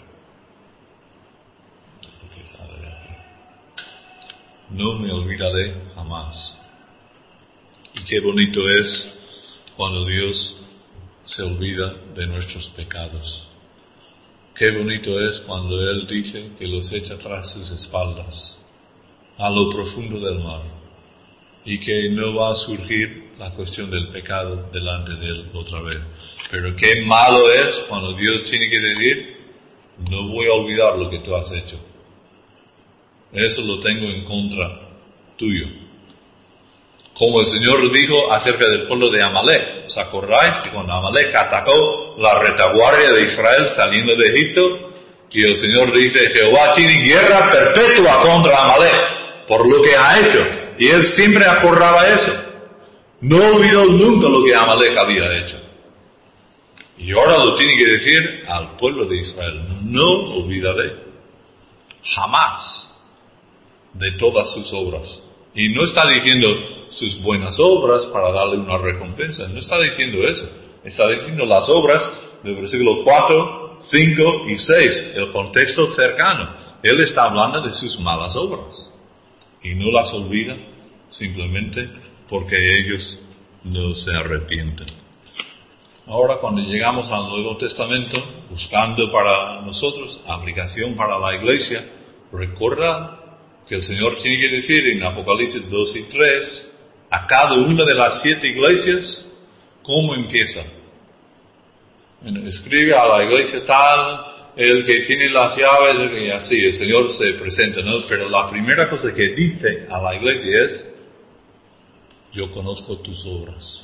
Esto que sale de aquí. No me olvidaré jamás. Y qué bonito es cuando Dios se olvida de nuestros pecados. Qué bonito es cuando Él dice que los echa tras sus espaldas, a lo profundo del mar, y que no va a surgir la cuestión del pecado delante de Él otra vez. Pero qué malo es cuando Dios tiene que decir, no voy a olvidar lo que tú has hecho. Eso lo tengo en contra tuyo. Como el Señor dijo acerca del pueblo de Amalek. ¿Os acordáis que cuando Amalek atacó la retaguardia de Israel saliendo de Egipto? Y el Señor dice, Jehová tiene guerra perpetua contra Amalek por lo que ha hecho. Y él siempre acordaba eso. No olvidó nunca lo que Amalek había hecho. Y ahora lo tiene que decir al pueblo de Israel. No olvidaré jamás de todas sus obras. Y no está diciendo sus buenas obras para darle una recompensa. No está diciendo eso. Está diciendo las obras del versículo cuatro, cinco y seis. El contexto cercano. Él está hablando de sus malas obras. Y no las olvida simplemente porque ellos no se arrepienten. Ahora cuando llegamos al Nuevo Testamento, buscando para nosotros aplicación para la iglesia, recuerda que el Señor tiene que decir en Apocalipsis dos y tres, a cada una de las siete iglesias, ¿cómo empieza? Bueno, escribe a la iglesia tal, el que tiene las llaves, y así, el Señor se presenta, ¿no? Pero la primera cosa que dice a la iglesia es, yo conozco tus obras.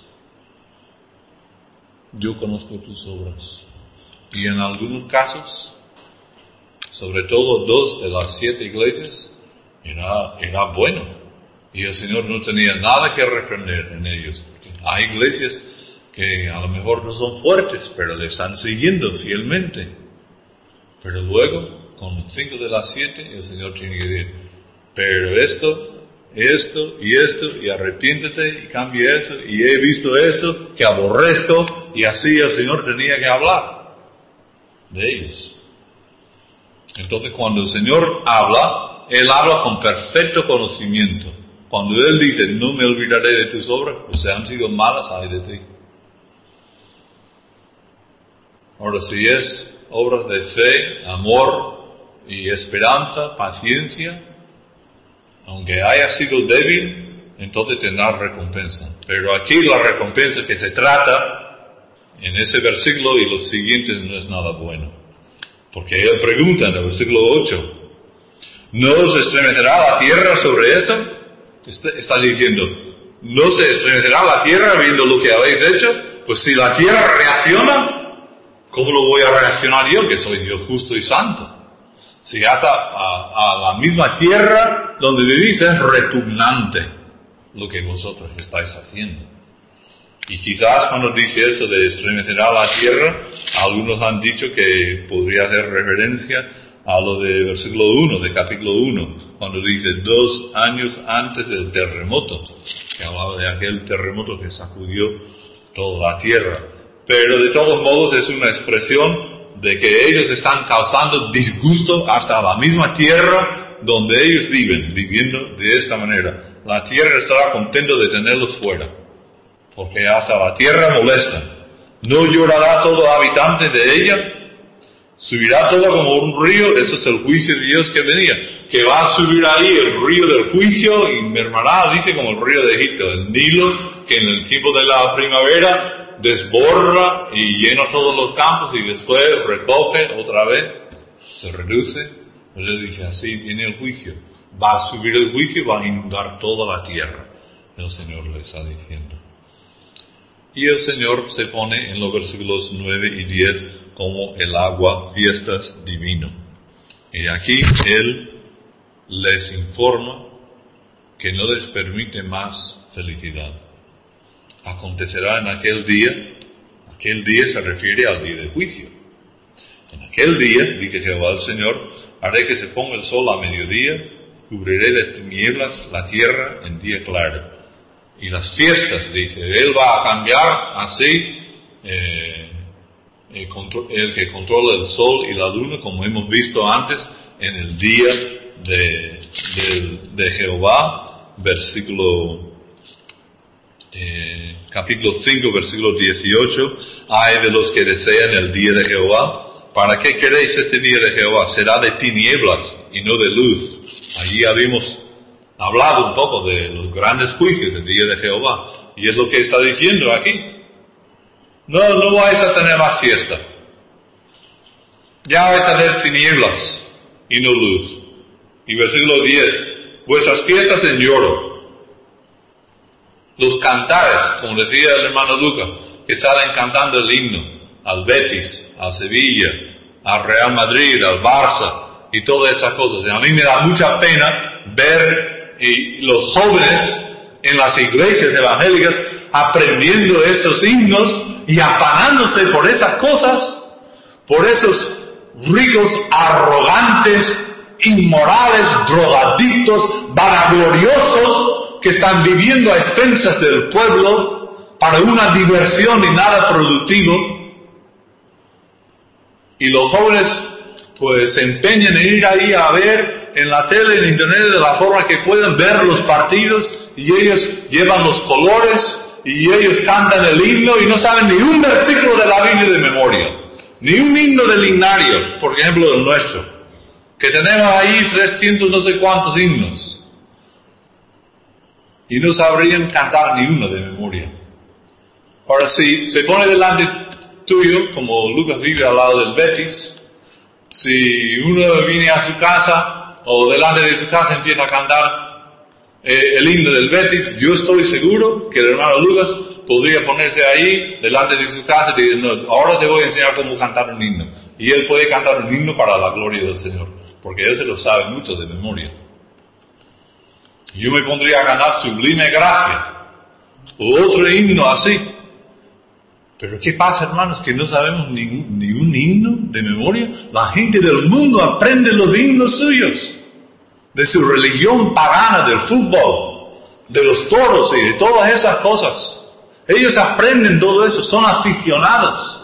Yo conozco tus obras. Y en algunos casos, sobre todo dos de las siete iglesias, era, era bueno. Y el Señor no tenía nada que reprender en ellos. Hay iglesias que a lo mejor no son fuertes, pero le están siguiendo fielmente. Pero luego, con cinco de las siete, el Señor tiene que decir, pero esto, esto y esto, y arrepiéntete y cambia eso, y he visto eso que aborrezco, y así el Señor tenía que hablar de ellos. Entonces cuando el Señor habla, Él habla con perfecto conocimiento. Cuando Él dice, no me olvidaré de tus obras, pues se han sido malas, ay de ti. Ahora, si es obras de fe, amor y esperanza, paciencia, aunque haya sido débil, entonces tendrá recompensa. Pero aquí la recompensa que se trata en ese versículo y los siguientes no es nada bueno. Porque él pregunta en el versículo ocho, ¿no os estremecerá la tierra sobre eso? Está, está diciendo, ¿no se estremecerá la tierra viendo lo que habéis hecho? Pues si la tierra reacciona, ¿cómo lo voy a reaccionar yo, que soy Dios justo y santo? Si hasta a, a la misma tierra donde vivís es repugnante lo que vosotros estáis haciendo. Y quizás cuando dice eso de estremecerá la tierra, algunos han dicho que podría hacer referencia a lo de versículo uno, de capítulo uno, cuando dice dos años antes del terremoto, que hablaba de aquel terremoto que sacudió toda la tierra. Pero de todos modos es una expresión de que ellos están causando disgusto hasta la misma tierra donde ellos viven, viviendo de esta manera. La tierra estará contento de tenerlos fuera, porque hasta la tierra molesta. No llorará todo habitante de ella, subirá todo como un río. Eso es el juicio de Dios que venía, que va a subir ahí el río del juicio y mermará, dice, como el río de Egipto, el Nilo, que en el tiempo de la primavera desborda y llena todos los campos y después recoge otra vez, se reduce. Entonces dice, así viene el juicio, va a subir el juicio y va a inundar toda la tierra, el Señor le está diciendo. Y el Señor se pone en los versículos nueve y diez como el agua fiestas divino. Y aquí Él les informa que no les permite más felicidad. Acontecerá en aquel día, aquel día se refiere al día del juicio. En aquel día, dice Jehová el Señor, haré que se ponga el sol a mediodía, cubriré de tinieblas la tierra en día claro. Y las fiestas, dice, Él va a cambiar así, eh, el, contro- el que controla el sol y la luna, como hemos visto antes, en el día de, de, de Jehová, versículo Eh, capítulo cinco, versículo dieciocho, hay de los que desean el día de Jehová. ¿Para qué queréis este día de Jehová? Será de tinieblas y no de luz. Allí habíamos hablado un poco de los grandes juicios del día de Jehová. Y es lo que está diciendo aquí. No, no vais a tener más fiesta. Ya vais a tener tinieblas y no luz. Y versículo diez, vuestras fiestas en lloro. Los cantares, como decía el hermano Lucas, que salen cantando el himno al Betis, al Sevilla, al Real Madrid, al Barça y todas esas cosas. Y a mí me da mucha pena ver y los jóvenes en las iglesias evangélicas aprendiendo esos himnos y afanándose por esas cosas, por esos ricos arrogantes, inmorales, drogadictos, vanagloriosos que están viviendo a expensas del pueblo para una diversión y nada productivo. Y los jóvenes pues se empeñan en ir ahí a ver en la tele, en internet, de la forma que puedan ver los partidos, y ellos llevan los colores y ellos cantan el himno y no saben ni un versículo de la Biblia de memoria, ni un himno del himnario, por ejemplo el nuestro, que tenemos ahí trescientos no sé cuántos himnos, y no sabrían cantar ni uno de memoria. Ahora, si se pone delante tuyo, como Lucas vive al lado del Betis, si uno viene a su casa o delante de su casa empieza a cantar eh, el himno del Betis, yo estoy seguro que el hermano Lucas podría ponerse ahí delante de su casa y decir, no, ahora te voy a enseñar cómo cantar un himno. Y él puede cantar un himno para la gloria del Señor, porque él se lo sabe mucho de memoria. Yo me pondría a cantar Sublime Gracia o otro himno así. Pero ¿qué pasa, hermanos? Que no sabemos ni, ni un himno de memoria. La gente del mundo aprende los himnos suyos, de su religión pagana, del fútbol, de los toros y de todas esas cosas. Ellos aprenden todo eso, son aficionados.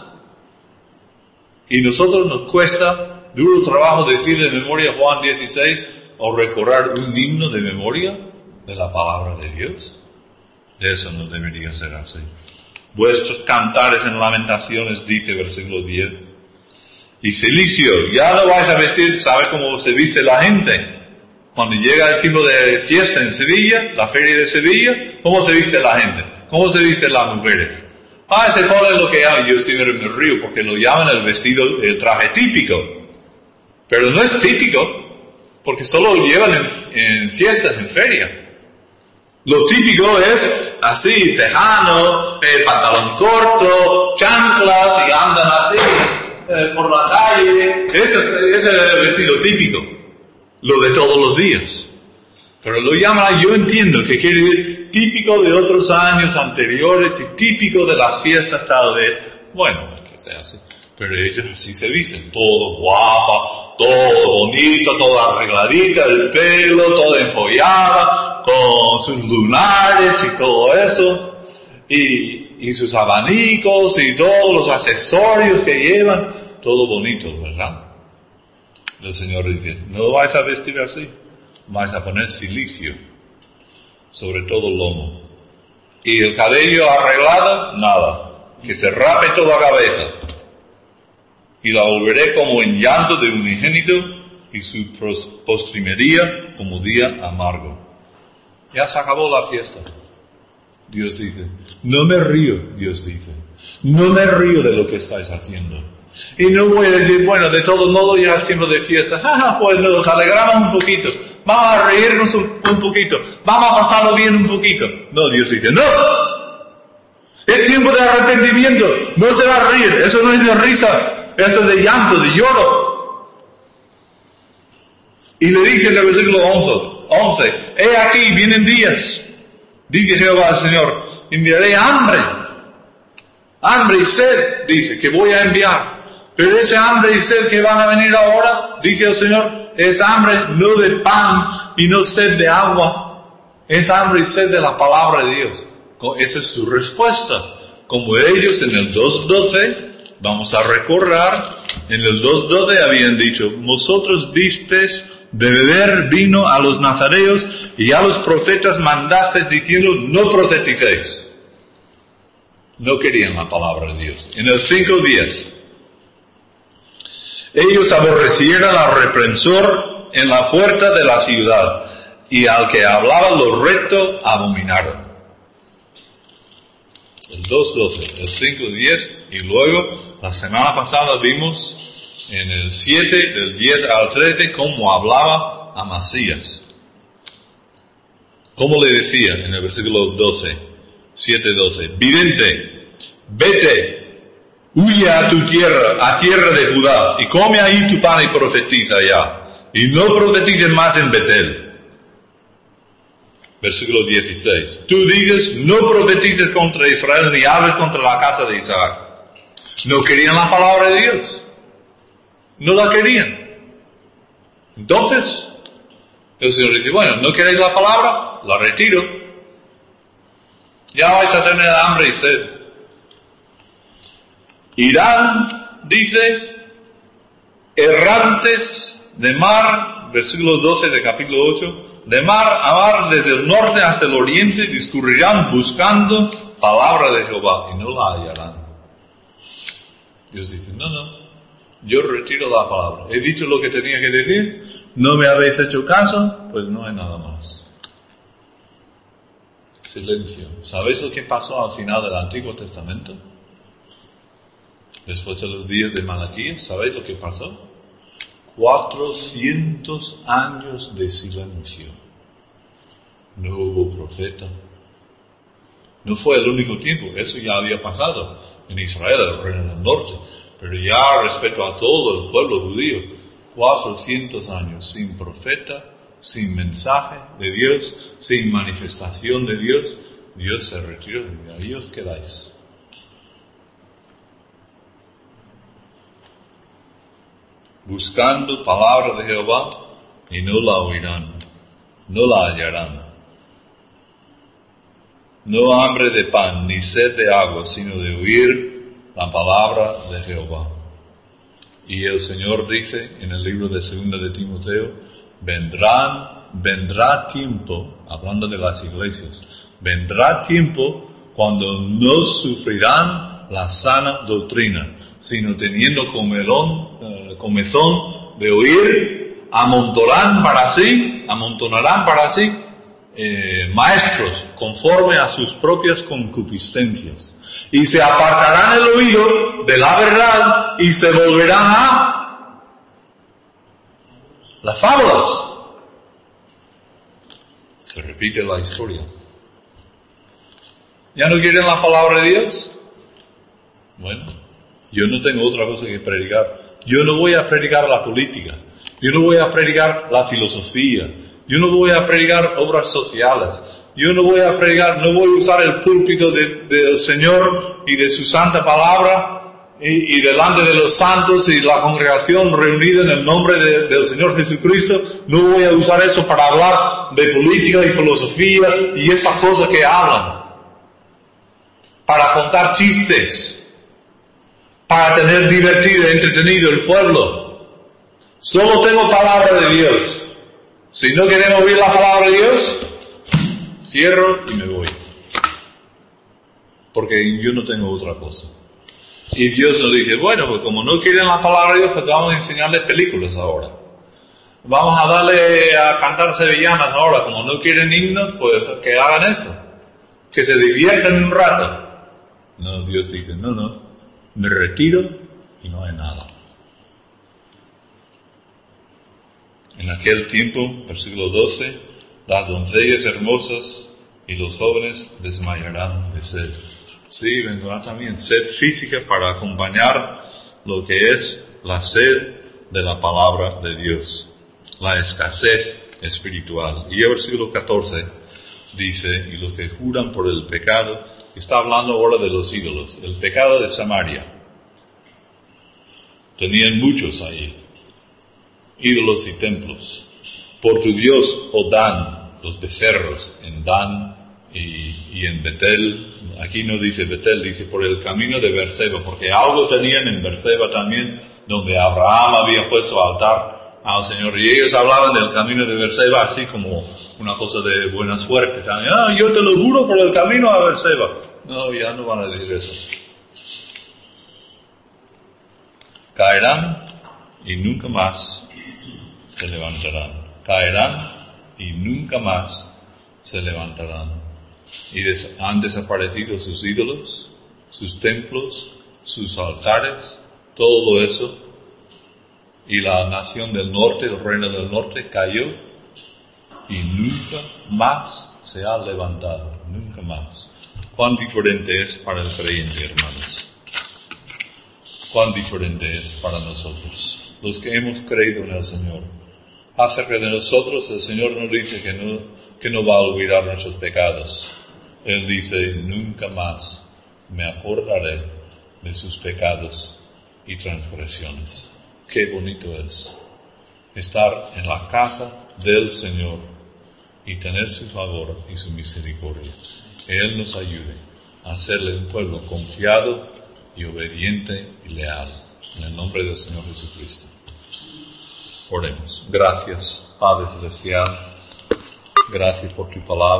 Y nosotros nos cuesta duro trabajo decir de memoria Juan dieciséis o recordar un himno de memoria de la palabra de Dios. Eso no debería ser así. Vuestros cantares en lamentaciones, dice versículo diez. Y cilicio, ya no vais a vestir, ¿sabes cómo se viste la gente? Cuando llega el tiempo de fiesta en Sevilla, la feria de Sevilla, ¿cómo se viste la gente? ¿Cómo se visten las mujeres? Ah, se pone lo que llaman, yo siempre me río porque lo llaman el vestido, el traje típico. Pero no es típico, porque solo lo llevan en, en fiestas, en feria. Lo típico es así, tejano, eh, pantalón corto, chanclas, y andan así eh, por la calle. Ese es, ese es el vestido típico, lo de todos los días. Pero lo llaman, yo entiendo que quiere decir típico de otros años anteriores y típico de las fiestas tal vez. Bueno, que sea así. Pero ellos así se visten, todo guapa, todo bonito, todo arregladita, el pelo, toda enjollada, con sus lunares y todo eso, y, y sus abanicos y todos los accesorios que llevan, todo bonito, ¿verdad? El Señor dice, no vais a vestir así, vais a poner cilicio sobre todo el lomo. Y el cabello arreglado, nada, que se rape toda cabeza. Y la volveré como en llanto de unigénito y su postrimería como día amargo. Ya se acabó la fiesta. Dios dice, no me río, Dios dice, no me río de lo que estáis haciendo. Y no voy a decir, bueno, de todo modo ya es tiempo de fiesta, ah, pues nos alegramos un poquito, vamos a reírnos un, un poquito, vamos a pasarlo bien un poquito. No, Dios dice, no, es tiempo de arrepentimiento, no se va a reír, eso no es de risa, eso es de llanto, de lloro. Y le dice en el versículo once, he aquí, vienen días, dice Jehová al Señor, enviaré hambre, hambre y sed, dice, que voy a enviar. Pero ese hambre y sed que van a venir ahora, dice el Señor, es hambre no de pan y no sed de agua, es hambre y sed de la palabra de Dios. Esa es su respuesta. Como ellos en el dos doce, vamos a recordar, en el dos doce habían dicho, vosotros disteis de beber vino a los nazareos y a los profetas mandasteis diciendo, no profeticéis. No querían la palabra de Dios. En el cinco días, ellos aborrecieron al reprensor en la puerta de la ciudad, y al que hablaba lo recto abominaron. El dos doce, el cinco diez, y luego, la semana pasada vimos en el siete, del diez al trece, cómo hablaba a Masías. ¿Cómo le decía en el versículo doce, siete doce? Vidente, vete, huye a tu tierra, a tierra de Judá, y come ahí tu pan y profetiza allá, y no profetices más en Betel. Versículo dieciséis. Tú dices, no profetices contra Israel ni hables contra la casa de Isaac. No querían la palabra de Dios. No la querían. Entonces, el Señor dice, bueno, ¿no queréis la palabra? La retiro. Ya vais a tener hambre y sed. Irán, dice, errantes de mar, versículo doce de capítulo ocho, de mar a mar, desde el norte hasta el oriente, discurrirán buscando palabra de Jehová y no la hallarán. Dios dice, no, no, yo retiro la palabra. He dicho lo que tenía que decir, no me habéis hecho caso, pues no hay nada más. Silencio. ¿Sabéis lo que pasó al final del Antiguo Testamento? Después de los días de Malaquías, ¿sabéis lo que pasó? Cuatrocientos años de silencio. No hubo profeta. No fue el único tiempo, eso ya había pasado en Israel, el reino del norte. Pero ya respecto a todo el pueblo judío, cuatrocientos años sin profeta, sin mensaje de Dios, sin manifestación de Dios. Dios se retiró y ahí os quedáis. Buscando palabra de Jehová y no la oirán, no la hallarán. No hambre de pan ni sed de agua, sino de oír la palabra de Jehová. Y el Señor dice en el libro de Segunda de Timoteo, vendrán, vendrá tiempo, hablando de las iglesias, vendrá tiempo cuando no sufrirán la sana doctrina, sino teniendo comelón, eh, comezón de oír, amontonarán para sí, amontonarán para sí eh, maestros conforme a sus propias concupiscencias, y se apartarán el oído de la verdad y se volverán a las fábulas. Se repite la historia. ¿Ya no quieren la palabra de Dios? Bueno, yo no tengo otra cosa que predicar. Yo no voy a predicar la política. Yo no voy a predicar la filosofía. Yo no voy a predicar obras sociales. Yo no voy a predicar, no voy a usar el púlpito de, del Señor y de su santa palabra y, y delante de los santos y la congregación reunida en el nombre de, del Señor Jesucristo. No voy a usar eso para hablar de política y filosofía y esas cosas que hablan. Para contar chistes. Para tener divertido y entretenido el pueblo. Solo tengo palabra de Dios. Si no queremos oír la palabra de Dios, cierro y me voy. Porque yo no tengo otra cosa. Y Dios nos dice, bueno, pues como no quieren la palabra de Dios, pues vamos a enseñarles películas ahora. Vamos a darle a cantar sevillanas ahora. Como no quieren himnos, pues que hagan eso. Que se diviertan un rato. No, Dios dice, no, no, me retiro y no hay nada. En aquel tiempo, versículo doce, las doncellas hermosas y los jóvenes desmayarán de sed. Sí, vendrá también sed física para acompañar lo que es la sed de la palabra de Dios, la escasez espiritual. Y el versículo catorce dice, y los que juran por el pecado, está hablando ahora de los ídolos, el pecado de Samaria. Tenían muchos ahí, ídolos y templos. Por tu Dios, oh Dan, los becerros en Dan y, y en Betel. Aquí no dice Betel, dice por el camino de Berseba, porque algo tenían en Berseba también, donde Abraham había puesto altar al Señor. Y ellos hablaban del camino de Berseba así como una cosa de buena suerte también. Ah, yo te lo juro por el camino a Berseba. No, ya no van a decir eso. Caerán y nunca más se levantarán. Caerán y nunca más se levantarán. Y des- han desaparecido sus ídolos, sus templos, sus altares, todo eso. Y la nación del norte, el reino del norte, cayó y nunca más se ha levantado. Nunca más. Cuán diferente es para el creyente, hermanos. Cuán diferente es para nosotros, los que hemos creído en el Señor. acerca de nosotros, el Señor nos dice que no, que no va a olvidar nuestros pecados. Él dice, nunca más me acordaré de sus pecados y transgresiones. Qué bonito es estar en la casa del Señor y tener su favor y su misericordia. Que Él nos ayude a hacerle un pueblo confiado y obediente y leal. En el nombre del Señor Jesucristo. Oremos. Gracias, Padre Celestial. Gracias por tu palabra.